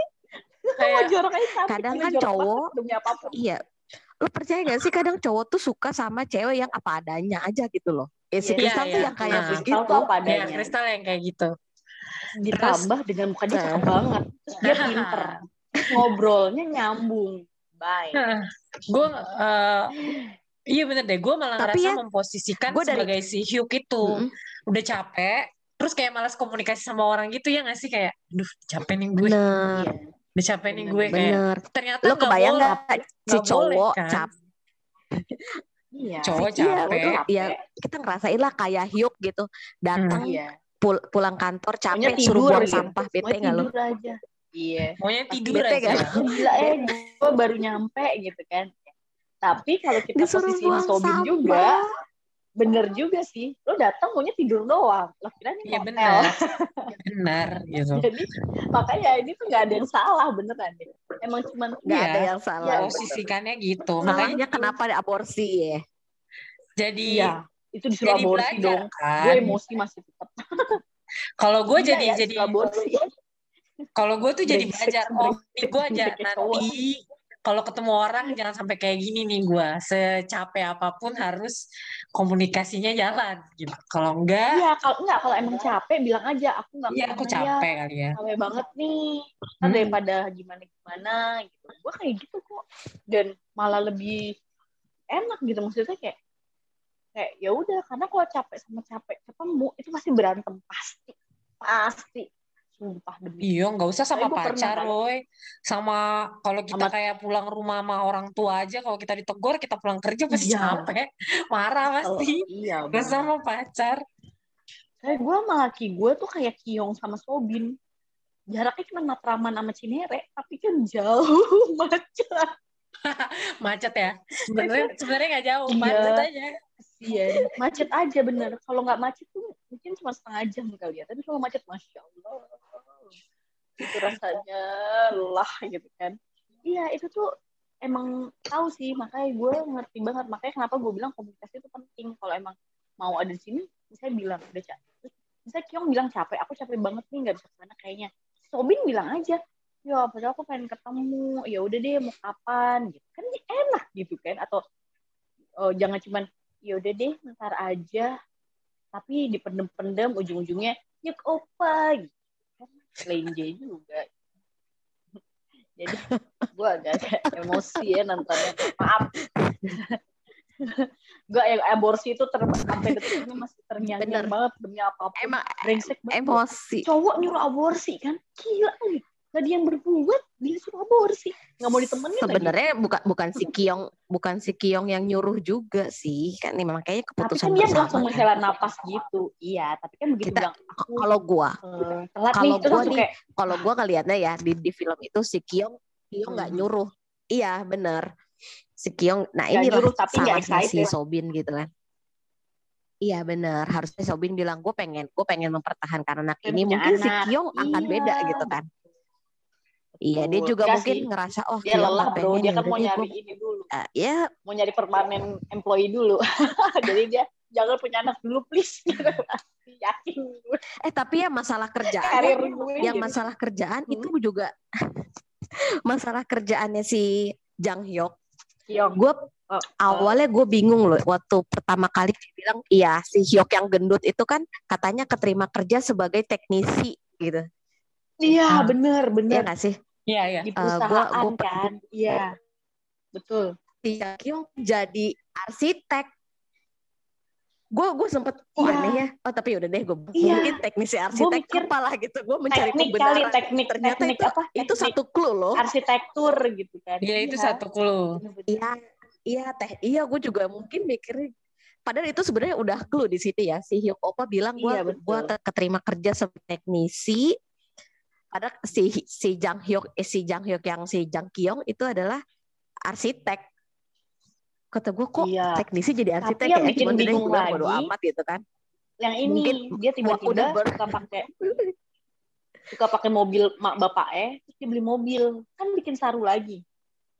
mau Kayak jorok aja cantik. Kadang dia kan jorok cowok, banget demi apapun. iya. Lu percaya gak sih kadang cowok tuh suka sama cewek yang apa adanya aja gitu loh. Eh, si Iya, Kristal iya, tuh iya. yang kayak Nah, Kristal begitu. tuh apa ya adanya. Kristal yang kayak gitu. Ditambah dengan muka dia cakep banget. Terus dia pinter. Terus ngobrolnya nyambung. Bye. Gue uh, iya bener deh, gue malah Tapi ngerasa ya, memposisikan gue dari- sebagai si Hyuk itu Mm-mm. udah capek, terus kayak malas komunikasi sama orang gitu ya nggak sih, kayak, duh capek nih gue, bener, Iya. udah capek nih Bener, gue kayak. bener. Ternyata Lo nggak kebayang boleh, nggak si nggak boleh cowok kan? cap, Iya. Cowok si- iya, capek. tuh, ya kita ngerasain lah kayak Hyuk gitu, datang Iya. pul- pulang kantor Maunya capek, suruh tidur buang gitu. sampah, bete Maunya nggak lo? tidur aja. Iya. Maunya Pasti tidur bete aja. kan? Oh, gila eh, gue baru nyampe gitu kan. Tapi kalau kita Disuruh posisiin buang Sobin sampah. juga, bener juga sih. Lo datang maunya tidur doang. Lo kira ini Iya hotel. benar, benar gitu. Jadi makanya ini tuh nggak ada yang salah beneran deh. Emang cuman Nggak Iya, ada yang salah. Iya, posisikannya gitu. Makanya Salahnya kenapa ada aborsi ya? jadi iya, itu disuruh jadi aborsi belajar dong. kan. Gue emosi masih tetap. Kalau gue Gila jadi ya, jadi disuruh aborsi. kalau gue tuh jadi Brengsek, belajar, oh ini gue aja brengsek kayak cowok. nanti kalau ketemu orang jangan sampai kayak gini nih gue, secapek apapun harus komunikasinya jalan gitu. Kalau enggak, Iya, kalau enggak kalau emang capek bilang aja aku nggak iya aku kemana ya. capek kali ya. Capek banget nih. Kan Hmm. daripada gimana-gimana gitu. Gue kayak gitu kok. Dan malah lebih enak gitu maksudnya kayak kayak ya udah karena kalau capek sama capek ketemu itu pasti berantem pasti. Pasti. Sumpah demi. Iya, nggak usah sama Tapi gue pernah pacar, kan. Roy. Sama kalau kita Sama- kayak pulang rumah sama orang tua aja, kalau kita ditegur, kita pulang kerja pasti Iya. capek, marah Kalau pasti. iya Gak bener. sama pacar. Kayak gue sama laki gue tuh kayak Kiong sama Sobin. Jaraknya cuma Matraman sama Cinere, tapi kan jauh macet. Macet ya. Sebenarnya sebenarnya nggak jauh, Iya. macet aja. Iya, macet aja bener. Kalau nggak macet tuh mungkin cuma setengah jam kali ya. Tapi kalau macet, Masya Allah. Itu rasanya lah gitu kan. Iya, itu tuh emang tahu sih. Makanya gue ngerti banget. Makanya kenapa gue bilang komunikasi itu penting. Kalau emang mau ada di sini, saya bilang, udah capek. Misalnya Kiong bilang capek, aku capek banget nih, nggak bisa kesana kayaknya. Sobin bilang aja, ya padahal aku pengen ketemu. Ya udah deh, mau kapan? Gitu. Kan enak gitu kan. Atau oh, jangan cuman ya udah deh ntar aja tapi dipendem-pendem ujung-ujungnya yuk opa gitu kan lenje juga jadi gue agak emosi ya nontonnya maaf gue yang aborsi itu ter sampai detik ini masih terngiang-ngiang banget demi apapun Emang brengsek banget emosi. cowok nyuruh aborsi kan gila nih gak dia yang berbuat dia suruh aborsi nggak mau ditemenin Sebenarnya lagi. bukan bukan si Kiong bukan si Kiong yang nyuruh juga sih kan ini makanya Tapi keputusan kan dia bersama langsung kan. menghela napas gitu. Iya, tapi kan begitu Kita bilang aku kalau gua eh, telat kalau nih, terus gua langsung nih kayak kalau gua ngelihatnya ya di di film itu si Kiong Kiong nggak Hmm. nyuruh. Iya bener si Kiong. Nah Nggak inilah nyuruh, tapi nggak salahnya si excited. Sobin gitu kan. Iya bener harusnya Sobin bilang gue pengen gue pengen mempertahankan anak Pengen ini punya mungkin si anak. Kiong akan Iya. beda gitu kan. Iya dia Betul. juga Nggak mungkin sih. ngerasa oh Dia Kiong lelah nggak bro, pengen dia ya kan udah mau deh nyari gue ini dulu. uh, ya Mau nyari permanen employee dulu. Jadi dia jangan punya anak dulu please. Yakin gue. eh tapi ya masalah kerjaan Karir ya, gue. yang gitu. masalah kerjaan Hmm. itu juga masalah kerjaannya si Jang Hyuk. Kiong. Gue Oh, awalnya gue bingung loh waktu pertama kali dia bilang iya si Hyuk yang gendut itu kan katanya keterima kerja sebagai teknisi gitu. Iya, Ah. bener, Iya bener. nggak sih? Iya, iya. Di Eh, gua- perusahaan gua- kan. Iya. Betul. Si Jang Hyuk jadi arsitek. Gue gue sempet oh Iya. aneh ya. Oh tapi udah deh gue Iya. mungkin teknisi arsitek mikir apalah gitu. Gue mencari Teknik kali, kebenaran. teknik, Ternyata teknik itu apa? itu Teknik satu clue loh. arsitektur gitu kan. Iya, itu satu clue. Bener-bener. Iya, iya teh, iya gue juga mungkin mikirnya. Padahal itu sebenarnya udah clue di sini ya. Si Hyuk Oppa bilang gue Iya, betul. gue keterima kerja sebagai teknisi. Padahal si si Jang Hyuk eh, si Jang Hyuk yang si Jang Kyung itu adalah arsitek. Kata gue kok Iya. teknisi jadi arsitek Tapi yang ya? bikin Cuman udah bingung gue bilang bodo lagi, amat gitu kan. Yang ini Mungkin dia tiba-tiba udah ber- suka pakai suka pakai mobil mak bapaknya, terus dia beli mobil, kan bikin saru lagi.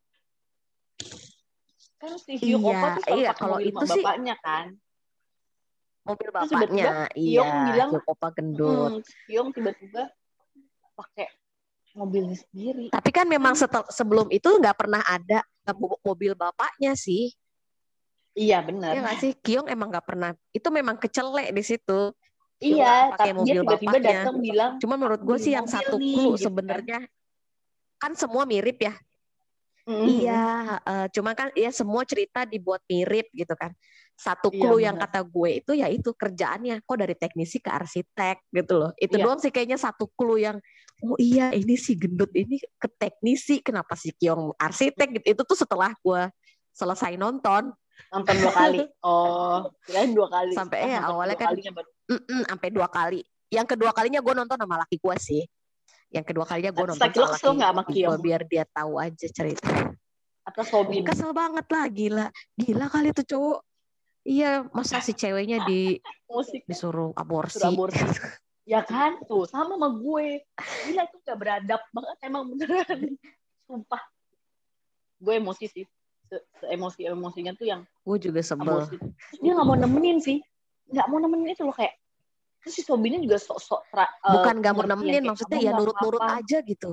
Kan si Hyuk Iya, Oppa tuh selalu iya, pakai kalau mobil itu mak sih bapaknya kan. mobil Terus bapaknya. tiba-tiba Iya, Hyuk bilang, Hyuk Oppa gendut. Hmm, Hyuk tiba-tiba pakai mobilnya sendiri. Tapi kan memang setel, sebelum itu nggak pernah ada mobil bapaknya sih. Iya benar. Iya nggak sih? Kyung emang nggak pernah. Itu memang kecelek di situ. Iya, pakai tapi dia mobil tiba-tiba bapaknya. datang bilang, Cuma menurut gue beli sih yang mobil satu nih, clue gitu kan. sebenarnya kan semua mirip ya. Mhm. Iya, eh, cuma kan ya semua cerita dibuat mirip gitu kan. Satu Iya, clue yang benar. kata gue itu ya itu kerjaannya kok dari teknisi ke arsitek gitu loh. Itu Iya. doang sih kayaknya satu clue yang oh iya ini si gendut ini ke teknisi, kenapa si Kiong arsitek gitu. Itu tuh setelah gue selesai nonton Nonton dua kali. Oh, kirain dua kali. sampai Eh, ya nonton awalnya kedua kan kalinya baru. mm-mm, sampai dua kali. Yang kedua kalinya gue nonton sama laki gue sih. Yang kedua kalinya gue Terus nonton laki lo sama kesel nggak sama laki Kiong? gue biar dia tahu aja cerita. Atau Sobin? Kesel banget lah, gila. Gila kali tuh cowok. Iya, masa si ceweknya di Musik disuruh aborsi. suruh aborsi. Ya kan, tuh sama sama gue. Gila itu gak beradab banget emang beneran. Sumpah. Gue emosi sih. Emosi-emosinya tuh yang Gue juga sebel. aborsi. Terus dia gak mau nemenin sih. Gak mau nemenin itu loh kayak. Terus si Sobinnya juga sok-sok. Tra- Bukan uh, gak mau ngertiin nemenin, kayak, maksudnya "Abang ya nggak nurut-nurut apa-apa." aja gitu.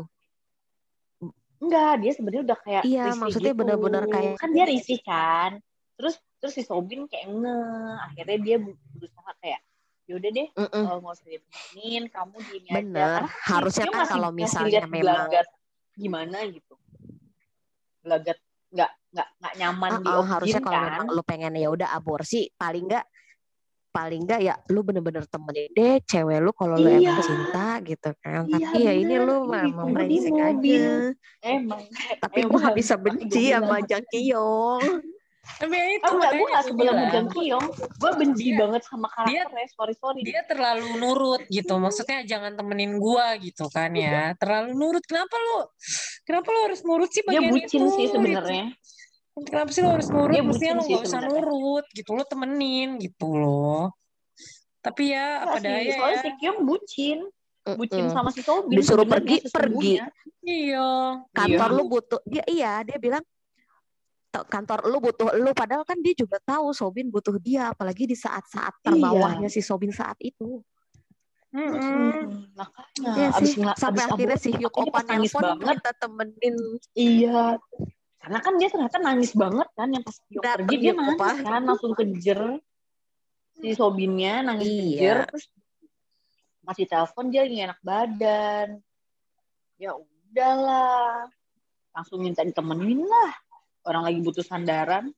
Enggak, dia sebenarnya udah kayak Iya, risih maksudnya gitu. benar-benar kayak Kan dia risih kan. Terus terus si Sobin kayak nge. Akhirnya dia berusaha kayak yaudah deh, mm-mm. uh, nggak usah ditemenin, kamu gini aja. Bener, Karena harusnya dia kan masih kalau ngasih misalnya lihat memang gelagat gimana gitu. Gelagat nggak nggak nggak nyaman di uh-uh, objin harusnya kalau kan. memang lu pengen ya udah aborsi, paling enggak paling enggak ya lu bener-bener temenin deh cewek lu kalau lu Iya. emang cinta gitu kan. Iya, Tapi ya ini bener. lu Ini memang ditunggu di brengsek mobil. aja. Emang. Tapi gue emang. gak bisa Tapi benci gue sama bilang, Jang Kiong. Tapi ya itu oh enggak, gue makanya gak gue sebel sama bilang, Jang Kiong. Gue benci Dia- banget sama karakternya. Sorry, sorry. dia terlalu nurut gitu. Maksudnya jangan temenin gua gitu kan ya. Terlalu nurut. Kenapa lu? Kenapa lu harus nurut sih Dia bagian bucin itu? sih sebenarnya. Gitu. Kenapa sih lu harus nurut? Dia Mestinya bucin lu sih nggak usah sebenarnya. nurut gitu. Lu temenin gitu loh. Tapi ya apa Enggak sih, daya soalnya ya. si Kiong bucin. Bucin Mm-mm. sama si Sobin. Disuruh sebenarnya pergi, pergi. sesungguhnya. Iya. Kantor Iya. lu butuh dia, iya dia bilang "T- kantor lu butuh lu, padahal kan dia juga tahu Sobin butuh dia, apalagi di saat-saat terbawahnya si Sobin saat itu. Mm-mm. Hmm, makanya Iya abis sih, ngel- sampai abis akhirnya aborsi, si Hyuk makanya Opa pas nangis nelpon banget. minta temenin. Iya, karena kan dia ternyata nangis banget kan, yang pas Hyuk Dateng pergi dia Hyuk nangis Opa. kan, langsung kejer si Sobinnya, nangis Iya. kejer, terus masih telepon dia lagi enak badan. Ya udahlah, langsung minta ditemenin lah, orang lagi butuh sandaran.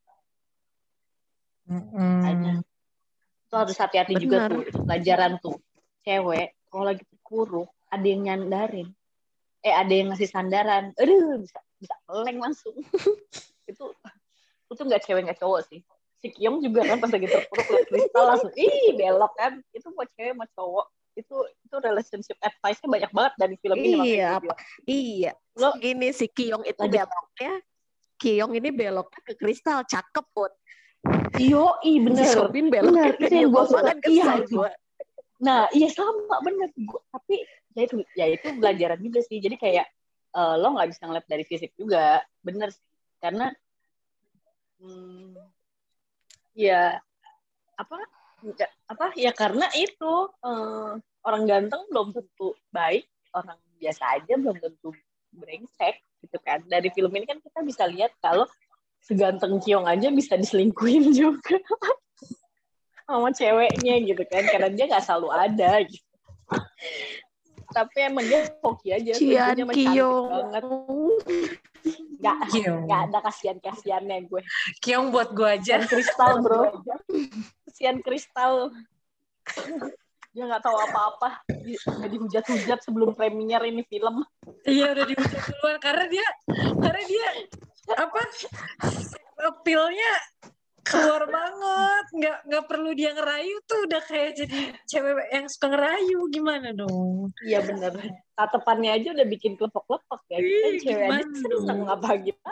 Makanya itu harus hati-hati juga Bener. tuh, itu pelajaran tuh. Cewek kalau lagi terpuruk ada yang nyandarin, eh ada yang ngasih sandaran, aduh bisa bisa meleng langsung. itu itu nggak cewek nggak cowok sih. Si Kiong juga kan pas lagi terpuruk liat kristal langsung ih belok kan. Itu mau cewek mau cowok itu itu relationship advice-nya banyak banget dari film ini. Iya, apa? Iya. Lo Gini si Kiong itu lagi beloknya, Kiong ini beloknya ke kristal, cakep pun. iyo i bener. Si Sobin beloknya Bener, ke itu yang Hyuk gue Opa suka. kan Iya kesel itu. gue. Nah, iya sama bener. Gua, tapi ya itu ya itu pelajaran juga sih. Jadi kayak uh, lo nggak bisa ngeliat dari fisik juga, bener sih. Karena hmm, ya apa ya, apa ya karena itu uh, orang ganteng belum tentu baik, orang biasa aja belum tentu brengsek gitu kan. Dari film ini kan kita bisa lihat kalau seganteng Kiong aja bisa diselingkuhin juga sama ceweknya gitu kan, karena dia nggak selalu ada gitu. Tapi emang dia hoki aja, Cian selingkuhnya mah cantik Kiong. banget. Nggak, Kiong. nggak ada kasihan-kasihannya gue. Kiong buat gue aja. Kasihan kristal bro, kasihan kristal. Dia nggak tahu apa-apa, udah dihujat-hujat sebelum premier ini film. Iya udah dihujat duluan karena dia karena dia apa appeal-nya keluar banget, nggak nggak perlu dia ngerayu tuh udah kayak jadi cewek yang suka ngerayu, gimana dong? Iya bener, tatapannya aja udah bikin kelepok-kelepok ya. Kita Ih, cewek aja gimana seneng dong? apa gitu.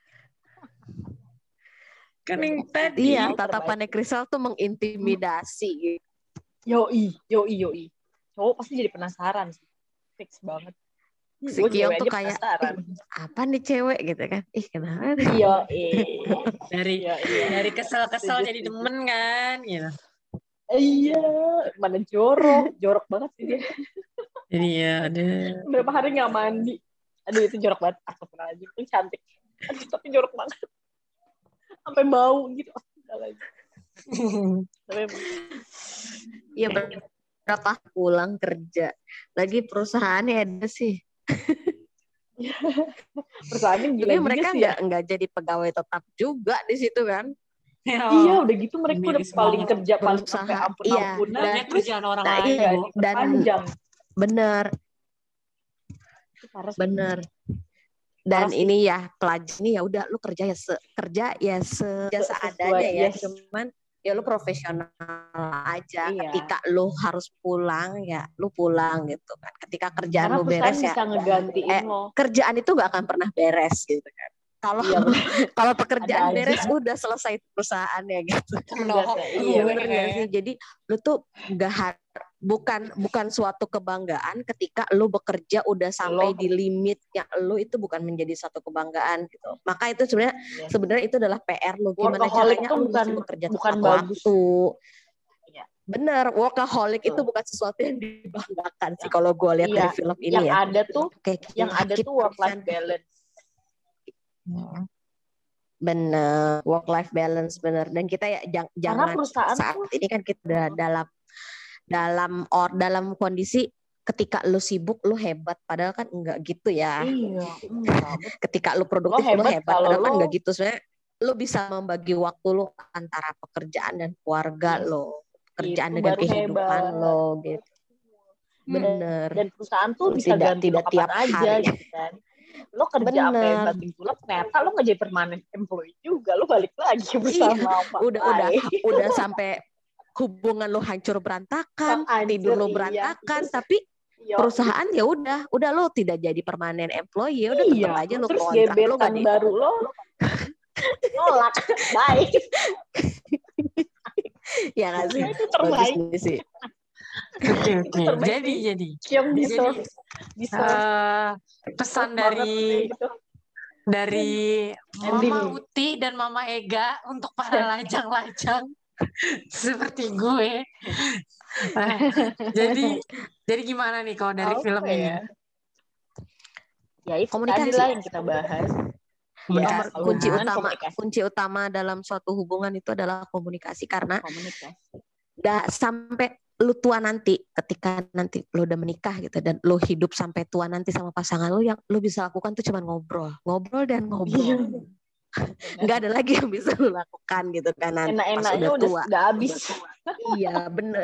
Kan yang tadi Iya, tatapannya Kristal tuh mengintimidasi. Yoi, yoi, yoi. Cowok pasti jadi penasaran sih, fix banget. Si Gue Kiong cewek tuh aja kayak, penasaran. "Ih, apa nih cewek gitu kan? Ih kenapa? Yoi. dari Yoi. dari kesel-kesel Setuju, jadi setuju. demen kan, gitu. Iya, mana jorok, jorok banget sih dia. Jadi ya ada. Berapa hari nggak mandi. Aduh itu jorok banget. Astagfirullahaladzim, itu cantik. Aduh tapi jorok banget. Sampai bau gitu. Astagfirullahaladzim. Tapi Iya berapa pulang kerja. Lagi perusahaannya ada sih. Perusahaannya gila Tapi juga mereka sih ya. nggak nggak jadi pegawai tetap juga di situ kan. Ya, Iya, udah gitu mereka udah miris paling banget. kerja paling Berusaha. sampai Iya, ampun-ampunan. dan Banyak kerjaan orang nah, lain, iya, Bu. dan Panjang. bener Itu parah sih. bener. Dan Parah sih. ini ya pelajar ini ya udah lu kerja ya se, kerja ya se, ya Se- seadanya sesuai, ya. yes. Cuman ya lu profesional aja. Iya. Ketika lu harus pulang ya lu pulang gitu kan. Ketika kerjaan Karena lu perusahaan beres ya bisa ngegantiin eh, lo. kerjaan itu gak akan pernah beres gitu kan. Kalau Iya, bener. kalau Ada pekerjaan aja. beres udah selesai perusahaannya gitu. Menohok Iya, gue Bener gak kayak. sih? Jadi lu tuh gak har- bukan bukan suatu kebanggaan ketika lu bekerja udah sampai Lo. di limitnya lu, itu bukan menjadi suatu kebanggaan gitu. Maka itu sebenarnya Iya. sebenarnya itu adalah P R lu, gimana Workaholic caranya tuh lu bukan mesti bekerja bukan tepat bagus. waktu. Iya. Bener, workaholic Betul. itu bukan sesuatu yang dibanggakan sih kalau gue lihat Iya. dari film ini Yang ya. ada tuh, Kayak yang ada kita tuh work life kan- balance. Bener, work life balance bener. Dan kita ya jang, Karena jangan perusahaan saat tuh ini kan kita udah dalam dalam or dalam kondisi ketika lu sibuk lu hebat, padahal kan enggak gitu ya. iya, enggak. Ketika lu produktif Lo lu hebat hebat, kalau padahal kan lo- enggak gitu. Sebenarnya lu bisa membagi waktu lu antara pekerjaan dan keluarga Yes. lo, pekerjaan Itu dengan baru kehidupan hebat. lo gitu. Bener. Dan perusahaan tuh bisa Tidak- ganti tidak lo kapan tiap aja hari. gitu kan. Lo kerja apa Bener. banting tulang, ternyata lo nggak jadi permanent employee juga, lo balik lagi bersama apa? udah udah udah sampai hubungan lo hancur berantakan, Hancur, tidur lo iya. berantakan, Terus- tapi Yo, perusahaan ya udah, udah lo tidak jadi permanen employee, ya udah iya. tetap aja lo Terus kontrak lo gebetan nggak di. baru lo nolak, baik. Ya nggak sih, Itu bagus terbaik. nih sih. Oke, oke. terbaik Jadi, sih. jadi. Yang bisa Jadi, bisa eh, pesan dari gitu. dari Ending. Mama Uti dan Mama Ega untuk para lajang-lajang seperti gue. Nah, jadi jadi gimana nih kalau dari Apa film ini? ya? Ya itu Komunikasi. tadi lah yang kita bahas. Komunikasi. Ya, kalau Kunci hubungan, utama komunikasi. kunci utama dalam suatu hubungan itu adalah komunikasi, karena Komunikasi. dah sampai lu tua nanti, ketika nanti lu udah menikah gitu dan lu hidup sampai tua nanti sama pasangan lu, yang lu bisa lakukan tuh cuma ngobrol, ngobrol dan Iya. ngobrol. Nggak ada lagi yang bisa lu lakukan gitu kan nanti pas Enak-enaknya udah udah tua. udah habis. Iya bener.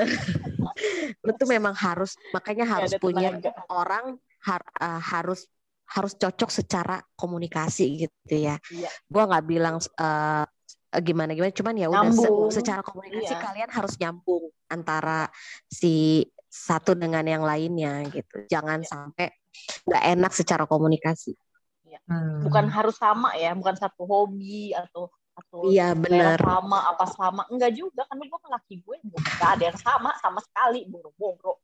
Lu tuh memang harus, makanya harus ada punya tenaga. orang har- uh, harus harus cocok secara komunikasi gitu ya. Iya. Gua nggak bilang uh, gimana gimana, cuman ya udah se- Nyambung. secara komunikasi Iya. kalian harus nyambung antara si satu dengan yang lainnya gitu. Jangan sampai nggak enak secara komunikasi. Hmm. Bukan harus sama ya, bukan satu hobi atau atau Iya selera benar. sama apa sama, enggak juga, karena gue laki gue nggak ada yang sama sama sekali, boro-boro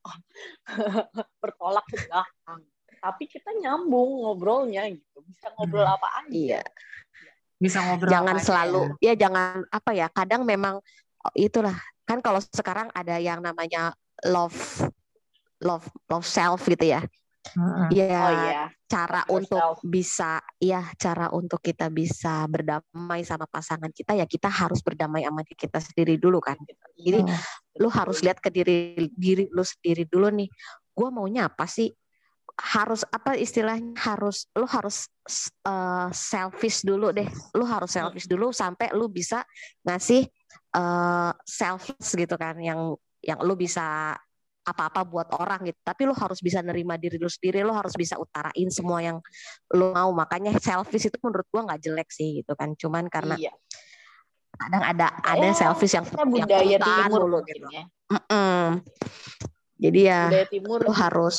bertolak ke belakang, tapi kita nyambung ngobrolnya gitu, bisa ngobrol Hmm. apa aja. Iya. Bisa ngobrol Jangan apa aja selalu ya. ya jangan apa ya, kadang memang oh, itulah kan kalau sekarang ada yang namanya love love love self gitu ya. Hmm. Ya, Oh iya, cara Love untuk yourself. bisa ya cara untuk kita bisa berdamai sama pasangan kita, ya kita harus berdamai sama diri kita sendiri dulu kan. Jadi Hmm. lu harus lihat ke diri diri lu sendiri dulu nih. Gua maunya apa sih? Harus apa istilahnya, harus lu harus uh, selfish dulu deh. Lu harus selfish dulu sampai lu bisa ngasih uh, selfless gitu kan, yang yang lu bisa apa-apa buat orang gitu. Tapi lu harus bisa nerima diri lu sendiri, lu harus bisa utarain semua yang lu mau. Makanya selfish itu menurut gua nggak jelek sih gitu kan. Cuman karena Iya. kadang ada ada Ya, selfish yang kita yang budaya terus-terusan timur mulu mungkin gitu. ya. Mm-mm. Jadi ya Budaya timur. lu harus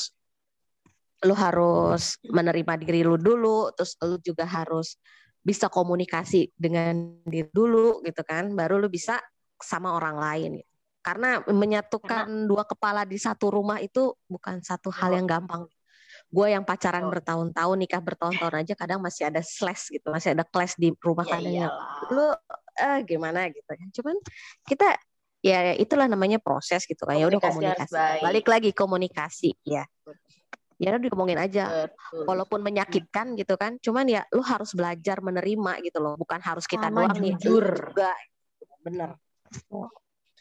lu harus menerima diri lu dulu, terus lu juga harus bisa komunikasi dengan diri dulu gitu kan, baru lu bisa sama orang lain gitu. Karena menyatukan Karena, dua kepala di satu rumah itu bukan satu hal yang gampang. Gue yang pacaran oh. bertahun-tahun, nikah bertahun-tahun aja kadang masih ada slash gitu, masih ada clash di rumah ya, kadang. Lu eh gimana gitu kan. Cuman kita ya itulah namanya proses gitu kan. Ya udah komunikasi. Balik lagi komunikasi ya. Ya udah diomongin aja. Betul. Walaupun menyakitkan gitu kan. Cuman ya lu harus belajar menerima gitu loh. Bukan harus kita Sama doang jujur. nih. Juga. Bener.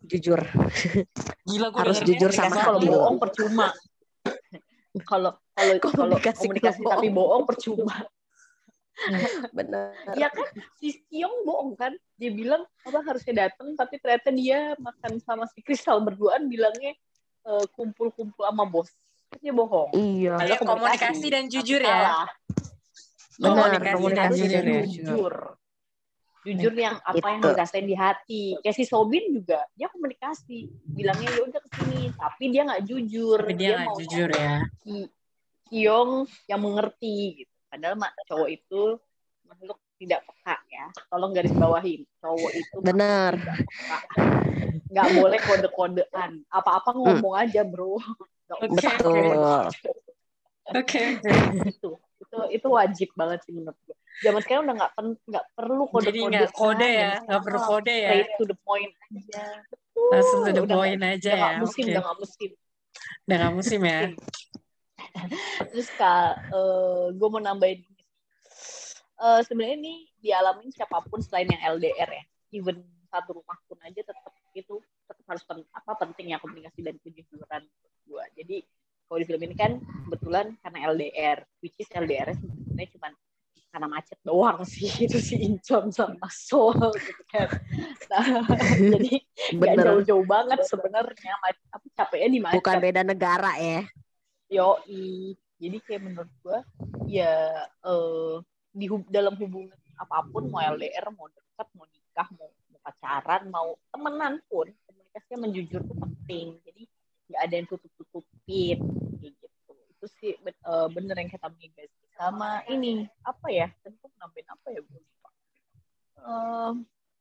jujur. Gila gue Harus dengernya jujur komunikasi sama Kalau hati dulu. lo. bohong percuma. Kalau kalau kalau Komunikasi komunikasi kalau tapi bohong percuma. Bener. Iya kan, si Kyung bohong kan, dia bilang apa harusnya datang, tapi ternyata dia makan sama si Crystal berduaan bilangnya uh, kumpul-kumpul sama bos. Dia bohong. Iya. Iya, komunikasi dan jujur ya. Salah. Benar, Komunikasi komunikasi dan Harusnya jujur ya. jujur. Jujur yang apa yang Itu. dirasain di hati. Kayak si Sobin juga, dia komunikasi, bilangnya ya udah kesini, tapi dia nggak jujur. Tapi dia nggak jujur ya. Ki Kyung yang mengerti gitu. Padahal mak cowok itu makhluk tidak peka ya. Tolong garis bawahin. Cowok itu Bener. tidak peka. Nggak boleh kode-kodean. Apa-apa ngomong hmm. aja, bro. Nggak Oke. usah Betul. Oke. itu, itu itu wajib banget sih menurut gue. Zaman sekarang udah nggak nggak perlu kode-kode. Jadi nggak kode ya, nggak perlu kode ya. Straight to the point aja. Langsung to the Udah point gak, aja udah ya. Gak musim, Oke. udah nggak musim. Udah nggak musim ya. Terus kak, uh, gue mau nambahin ini. Uh, sebenarnya ini dialamin siapapun selain yang L D R ya. Even satu rumah pun aja tetap itu tetap harus pen, apa penting ya komunikasi dan kejujuran gue. Jadi kalau di film ini kan kebetulan karena L D R, which is L D R sebenarnya cuma karena macet doang sih itu si Incheon sama Seoul gitu kan. Nah, jadi nggak jauh-jauh banget sebenarnya. Apa capeknya di macet. Bukan beda negara ya. Yoi. Jadi kayak menurut gue ya uh, di hub- dalam hubungan apapun, mau L D R, mau dekat, mau nikah, mau, mau pacaran, mau temenan pun komunikasinya menjujur itu penting. Jadi nggak ada yang tutup-tutupin gitu. Itu sih uh, bener yang kata Mega. Sama ini apa ya? Tentu nambahin apa ya gue lupa. Uh,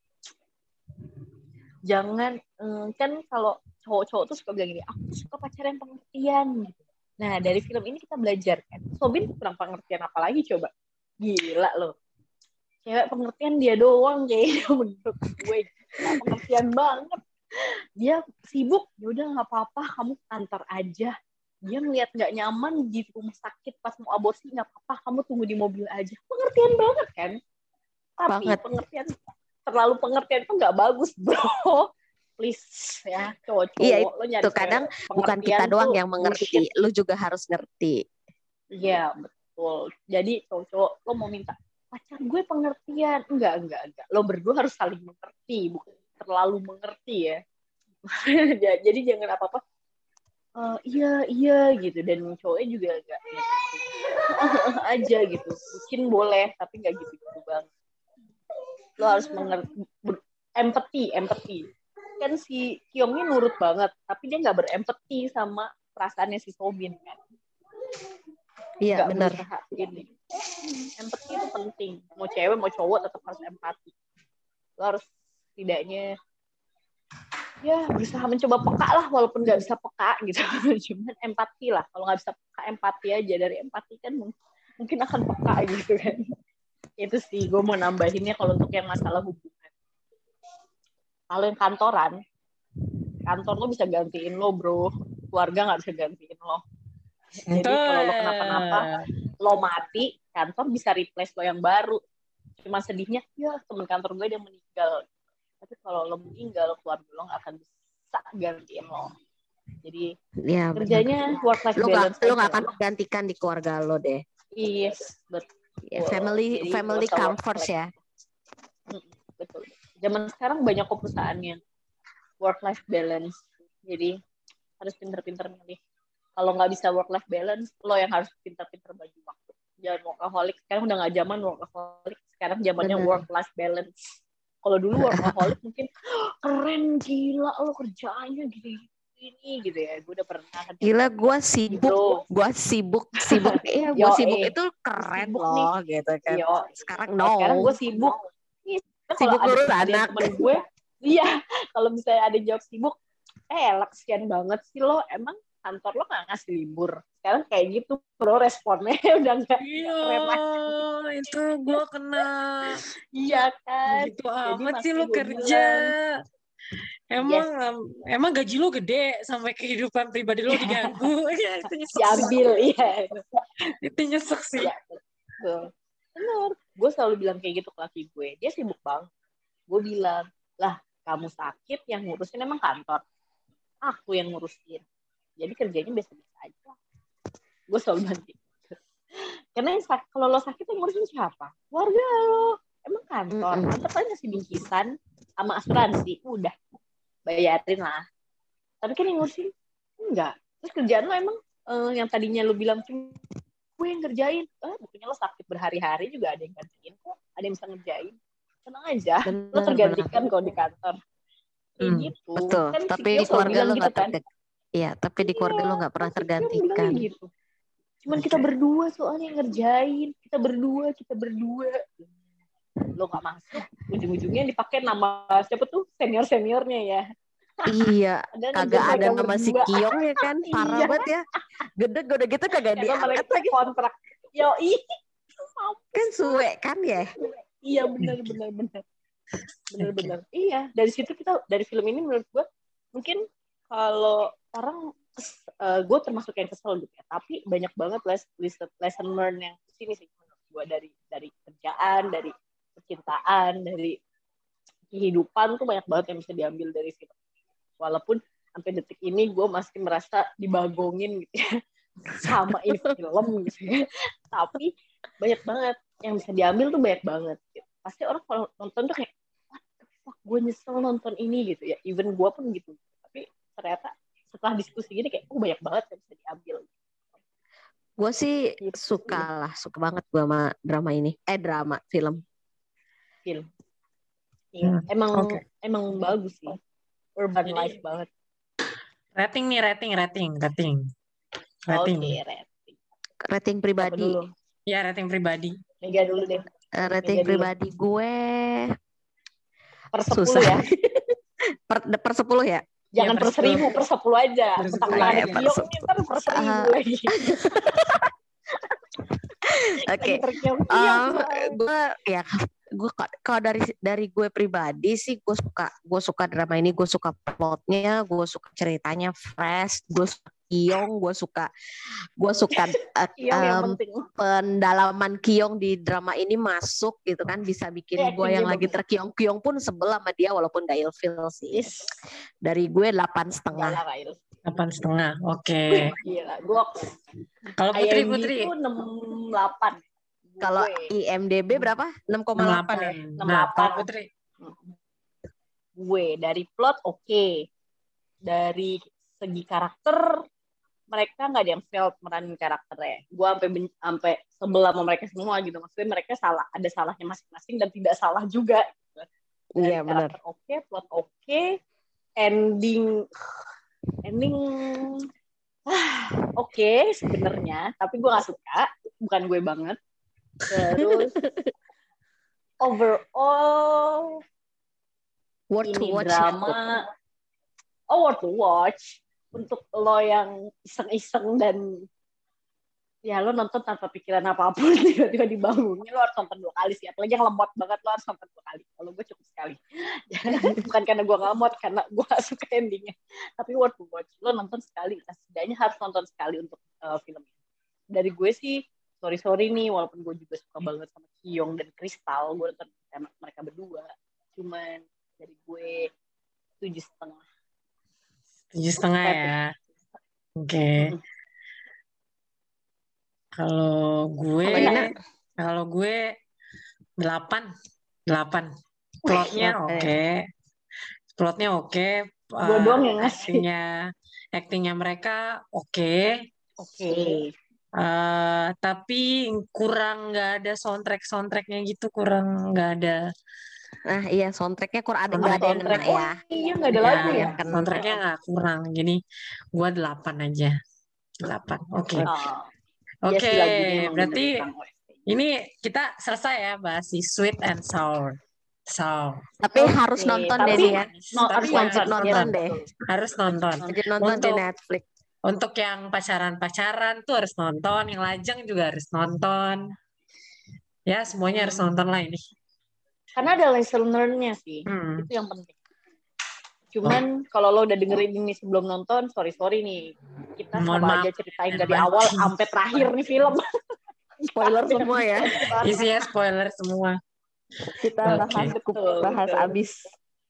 jangan um, kan kalau cowok-cowok tuh suka bilang gini, aku suka pacaran pengertian gitu. Nah, dari film ini kita belajar kan. Sobin kurang pengertian apa lagi coba? Gila loh. Cewek pengertian dia doang kayaknya menurut gue. Gak pengertian banget. Dia sibuk, yaudah gak apa-apa, kamu kantor aja. Dia ngeliat gak nyaman di rumah sakit pas mau aborsi, gak apa-apa, kamu tunggu di mobil aja. Pengertian banget kan? Tapi banget. pengertian, terlalu pengertian itu gak bagus, bro. Please ya cowok-cowok iya, lo nyari itu kadang bukan kita doang yang mengerti, bullshit. Lu juga harus ngerti. Iya betul. Jadi cowok-cowok lo mau minta pacar gue pengertian, enggak enggak enggak. Lo berdua harus saling mengerti, bukan terlalu mengerti ya. Jadi jangan apa-apa. Uh, iya iya gitu, dan cowoknya juga enggak ya, aja gitu. Mungkin boleh tapi enggak gitu-gitu banget. Lo harus mengerti, empati, empati. Kan si Kyungnya nurut banget, tapi dia nggak berempati sama perasaannya si Sobin kan. Iya benar. Ini. Empati itu penting. Mau cewek mau cowok tetap harus empati. Lo harus tidaknya ya berusaha mencoba peka lah, walaupun nggak bisa peka gitu. Cuman empati lah. Kalau nggak bisa peka, empati aja. Dari empati kan mungkin akan peka gitu kan. Itu sih gue mau nambahinnya kalau untuk yang masalah hubungan. Kalau yang kantoran, kantor lo bisa gantiin lo, bro. Keluarga nggak bisa gantiin lo. Jadi kalau lo kenapa-napa, lo mati, kantor bisa replace lo yang baru. Cuma sedihnya, ya temen kantor gue dia meninggal. Tapi kalau lo meninggal, keluarga lo nggak akan bisa gantiin lo. Jadi ya, kerjanya work-life balance. Lo nggak akan menggantikan di keluarga lo deh. Yes, betul. Yeah, family Jadi, family comforts ya. Betul. Zaman sekarang banyak kok perusahaan yang work-life balance. Jadi harus pinter-pinter milih. Kalau nggak bisa work-life balance, lo yang harus pinter-pinter bagi waktu. Jangan workaholic. Sekarang udah nggak zaman workaholic. Sekarang zamannya work-life balance. Kalau dulu workaholic mungkin keren, gila lo kerjaannya gini-gini gitu ya. Gue udah pernah. Gila, gue sibuk. Gue sibuk. Sibuk. Iya, gue sibuk eh, itu keren sibuk loh nih. Gitu kan. Yo, sekarang no. Sekarang gue sibuk. Sibuk ngurus anak. Temen gue, iya. Kalau misalnya ada jawab sibuk, eh kasian banget sih lo. Emang kantor lo nggak ngasih libur? Sekarang kayak gitu, bro, responnya udah nggak keren lagi. Itu gue kena. Iya kan. Gitu amat sih lo kerja. Bilang, emang yes. emang gaji lo gede sampai kehidupan pribadi lo diganggu. Ya, itu nyesek. Diambil, iya. Itu nyesek sih. Ya, betul. Benar, gue selalu bilang kayak gitu ke laki gue. Dia sibuk banget. Gue bilang, lah kamu sakit yang ngurusin emang kantor, aku yang ngurusin, jadi kerjanya biasa-biasa aja. Gue selalu ganti. Karena yang sak- kalau lo sakit yang ngurusin siapa? Keluarga lo. Emang kantor. Mm-mm. Tetap aja ngasih bingkisan sama asuransi. Udah. Bayarin lah. Tapi kan yang ngurusin enggak. Terus kerjaan lo emang eh, yang tadinya lo bilang cuma gue yang ngerjain. Eh, buktinya lo sakit berhari-hari juga ada yang gantiin kok. Ada yang bisa ngerjain. Tenang aja. Lo Benar, tergantikan kok di kantor. Kayak Hmm, gitu. betul. Kan si Tapi Kyo di selalu keluarga bilang lo gitu nggak kan. tergantikan. Iya, tapi di keluarga lo nggak pernah Kan si Kyo bilangnya tergantikan. gitu. Cuman oke. kita berdua soalnya yang ngerjain. Kita berdua, kita berdua. Lo gak masuk, ujung-ujungnya dipakai nama siapa tuh? Senior-seniornya ya. Iya, Ada kagak ngejar ada mereka nama si berdua. Kiong ya kan, parah Iya. banget ya. Gede udah gitu kagak Karena diangkat mereka lagi. kontrak. Yoi. Kan suwe kan ya. Iya benar benar benar. Benar benar. Iya, dari situ kita dari film ini menurut gue mungkin kalau orang uh, gue termasuk yang kesel gitu ya, tapi banyak banget lesson lesson learn yang di sini sih menurut gue dari dari kerjaan, dari percintaan, dari kehidupan tuh banyak banget yang bisa diambil dari film. Walaupun sampai detik ini gue masih merasa dibagongin gitu ya sama ini film gitu ya. Tapi banyak banget yang bisa diambil tuh banyak banget. Gitu. Pasti orang kalau nonton tuh kayak, what the fuck, gue nyesel nonton ini gitu ya. Even gue pun gitu. Tapi ternyata setelah diskusi gini kayak, oh banyak banget yang bisa diambil. Gue sih Gitu. suka lah, suka banget gue sama drama ini. Eh drama, film. Film. Iya, Hmm, emang oke. emang bagus sih. Urban Jadi- life banget. Rating nih, rating, rating, rating. Rating. Oke, rating. Rating Siapa pribadi, dulu? Ya, rating pribadi. Mega dulu deh. eh, rating Mega dulu. pribadi gue Per sepuluh susah. ya. per, per sepuluh ya. Jangan Ya, per per seribu, per sepuluh aja. Per Bentar sepuluh ada aja. Per kiong sepuluh. nih, ntar per seribu Ah. lagi. Oke. Lagi terkiong-kiong. Um, gue ya gue kalau dari dari gue pribadi sih gue suka gue suka drama ini, gue suka plotnya, gue suka ceritanya fresh, gue suka Kiong, gue suka gue suka uh, Kiong yang um, penting. pendalaman Kiong di drama ini masuk gitu kan, bisa bikin Ya, gue yang actingnya lagi bagus. terkiong-kiong pun sebel sama dia walaupun gak ilfil sih. Yes. Dari gue delapan Enggak setengah. lah, Kail. Delapan setengah. Oke. Wih, gila. Gue Kalau Putri, I M D Putri. itu enam koma delapan. Kalau Gue. I M D B berapa? enam koma delapan ya. enam koma Nah, delapan. kalau Putri. Gue dari plot oke. Okay. Dari segi karakter mereka nggak ada yang failed meranin karakternya. Gue sampai sampai sebel sama mereka semua gitu. Maksudnya mereka salah, ada salahnya masing-masing dan tidak salah juga. Dari Iya benar. karakter oke, okay, plot oke, okay, ending ending ah, oke okay, sebenarnya, tapi gue nggak suka, bukan gue banget. Terus overall Worth to ini watch. drama, oh worth to watch untuk lo yang iseng-iseng dan ya lo nonton tanpa pikiran apapun tiba-tiba dibangunin, lo harus nonton dua kali sih, apalagi yang lemot banget lo harus nonton dua kali. Kalau gue cukup sekali. Bukan karena gue nggak lemot, karena gue gak suka endingnya, tapi worth to watch. Lo nonton sekali, setidaknya harus nonton sekali untuk uh, filmnya. Dari gue sih sorry sorry nih, walaupun gue juga suka banget sama Kiong dan Kristal, gue nonton mereka berdua, cuman dari gue tujuh setengah. Tujuh setengah ya. Oke. Okay. Hmm. Kalau gue, kalau gue delapan, delapan. Plotnya oke, okay. Plotnya oke. Okay. Gue doang yang ngasih. Actingnya, actingnya mereka oke. Okay. Oke. Okay. Uh, tapi kurang nggak ada soundtrack soundtracknya gitu, kurang nggak ada. Nah iya soundtracknya kurang ada, nggak ada yang kena oh, ya. Iya nggak ada lagu ya. ya. Soundtracknya nggak kurang, jadi gue delapan aja, delapan. Oke. Okay. Oh. Oke, okay. Ya, berarti ini kita selesai ya bahas si Sweet and Sour. So. Tapi okay. harus nonton tapi, deh ya. No, tapi wajib nonton, nonton deh. Harus nonton. Wajib nonton untuk, di Netflix. Untuk yang pacaran-pacaran tuh harus nonton, yang lajang juga harus nonton. Ya semuanya hmm. harus nonton lah ini. Karena ada lesson learn-nya sih, hmm. itu yang penting. Cuman oh. kalau lo udah dengerin ini sebelum nonton, sorry sorry nih, kita Mohon sama maaf. aja ceritain dari Mohon awal sampai terakhir nih film. Spoiler semua ya. Isinya spoiler semua. Kita bahas okay. bahas betul, abis.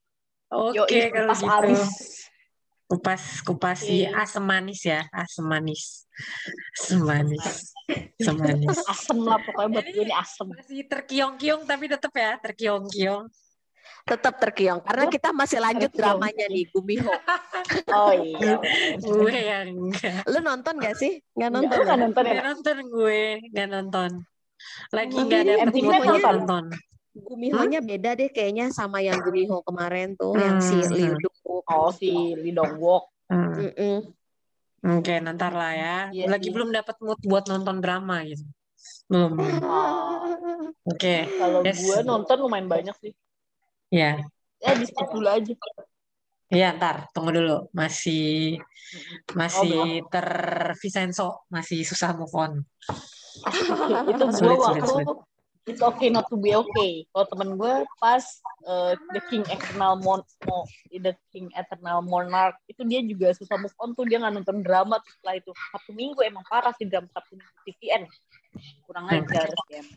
Oke, Yoi, kalau kupas gitu. abis. Kupas, kupas Oke. si asam manis ya, asam manis. Asam manis. Asam manis. Asem lah pokoknya buat gue ini asem. Masih terkiong-kiong tapi tetap ya, terkiong-kiong. Tetap terkiong karena Gue kita masih lanjut terkiong dramanya sih. nih, Gumiho. Oh iya. Gue yang enggak. Lu nonton gak sih? Nggak Enggak, nonton lu ya? nggak nonton ya? Nggak nonton gue, nggak nonton. Lagi Tapi nggak ini dapet M T V mood buat nonton? nonton. Gumiho-nya beda deh kayaknya sama yang Gumiho kemarin tuh, yang si Hmm. Liu Dong. Oh si Lee Dong Wook. Hmm. Mm-mm. Oke, nanti lah ya. Iya Lagi sih. belum dapat mood buat nonton drama gitu. Belum. belum. Oh, Oke. kalau Yes. gue nonton lumayan banyak sih. Ya. Ya di skip dulu aja. Ya, ntar tunggu dulu. Masih Oh masih belum. ter Vincenzo, masih susah move on. Itu gue Sulit, sulit, waktu sulit. it's okay not to be okay. Kalau temen gue pas uh, The King Eternal Mon Mo, The King Eternal Monarch itu dia juga susah move on tuh, dia nggak nonton drama tuh setelah itu. Sabtu Minggu emang parah sih drama Sabtu Minggu T V N. Kurang Hmm. ajar sih emang.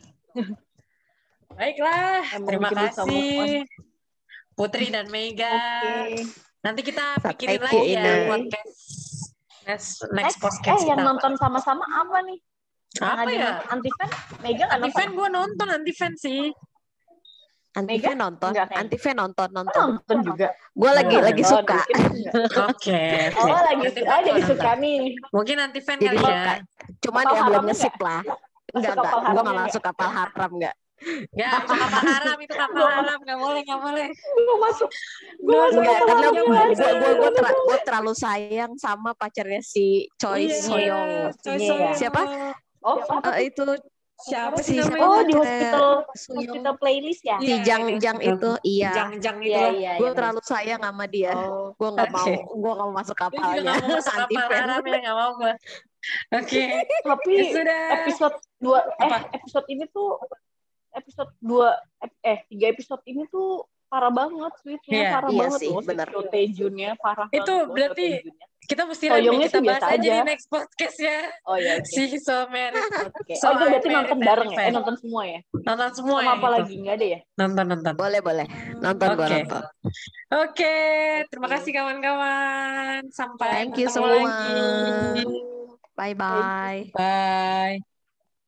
Baiklah, Emang terima bikin susah move on. kasih Putri dan Mega. Oke. Nanti kita Thank pikirin you, lagi ya Ine. podcast next next Next, podcast eh yang kita. nonton sama-sama apa nih? Yang Apa ada ya? nonton Antifan? Mega nggak nonton? Antifan gue nonton Antifan sih. Antife Mega? nonton, Enggak kayaknya. Antife nonton Oh, nonton. nonton juga. Gue lagi Nonton. lagi suka. Oke, oke. Oh lagi Antifan oh gua jadi nonton. suka nih. Mungkin Antifan Jadi kali suka. ya. Cuman Kapal ya belum haramnya ngesip nggak? lah. Masuk Enggak kapal enggak, gue haramnya nggak nggak? masuk kapal haram enggak. Ya, itu kapal haram, itu kapal haram. Gak boleh, gak boleh. Gue masuk. Gue Dosa masuk Enggak, kapal karena haramnya gue lagi. gue gue gue, ter, gue terlalu sayang sama pacarnya si Choi Iya, Soyoung. Choi Iya. Soyoung. Siapa? Oh apa Eh, tuh? itu Siapa si sih siapa namanya? Oh di pacarnya hospital Soyoung? hospital playlist ya? Si Iya, Jang ini Jang hospital. itu, iya. Jang-jang Iya itulah. iya Gue iya. terlalu sayang sama dia. Oh. Gue nggak mau, Oke. gue nggak mau masuk Dia juga kapalnya. gak mau masuk kapal Anti-fan. haram ya, gak mau gue. Oke. Tapi Ya sudah. episode dua eh Apa? episode ini tuh episode dua eh tiga episode ini tuh parah banget sweetnya Iya. parah Iya banget sih, loh si bener. Cho Tae-junnya parah Itu banget loh berarti Cho Tae-junnya. kita mesti Soyoungnya lagi kita sih bahas biasa aja aja. di next podcast ya. Oh ya oke. Si So Married. Oke. So Oh itu berarti I nonton Married bareng ya? Eh Antifan. nonton semua ya? Nonton semua Sama yang apa itu. lagi? Nggak ada ya? Nonton, nonton. Boleh boleh. Nonton gue Oke. nonton. Oke. Terima Oke. kasih kawan-kawan. Sampai Thank you ketemu semua. lagi. Bye bye. Bye.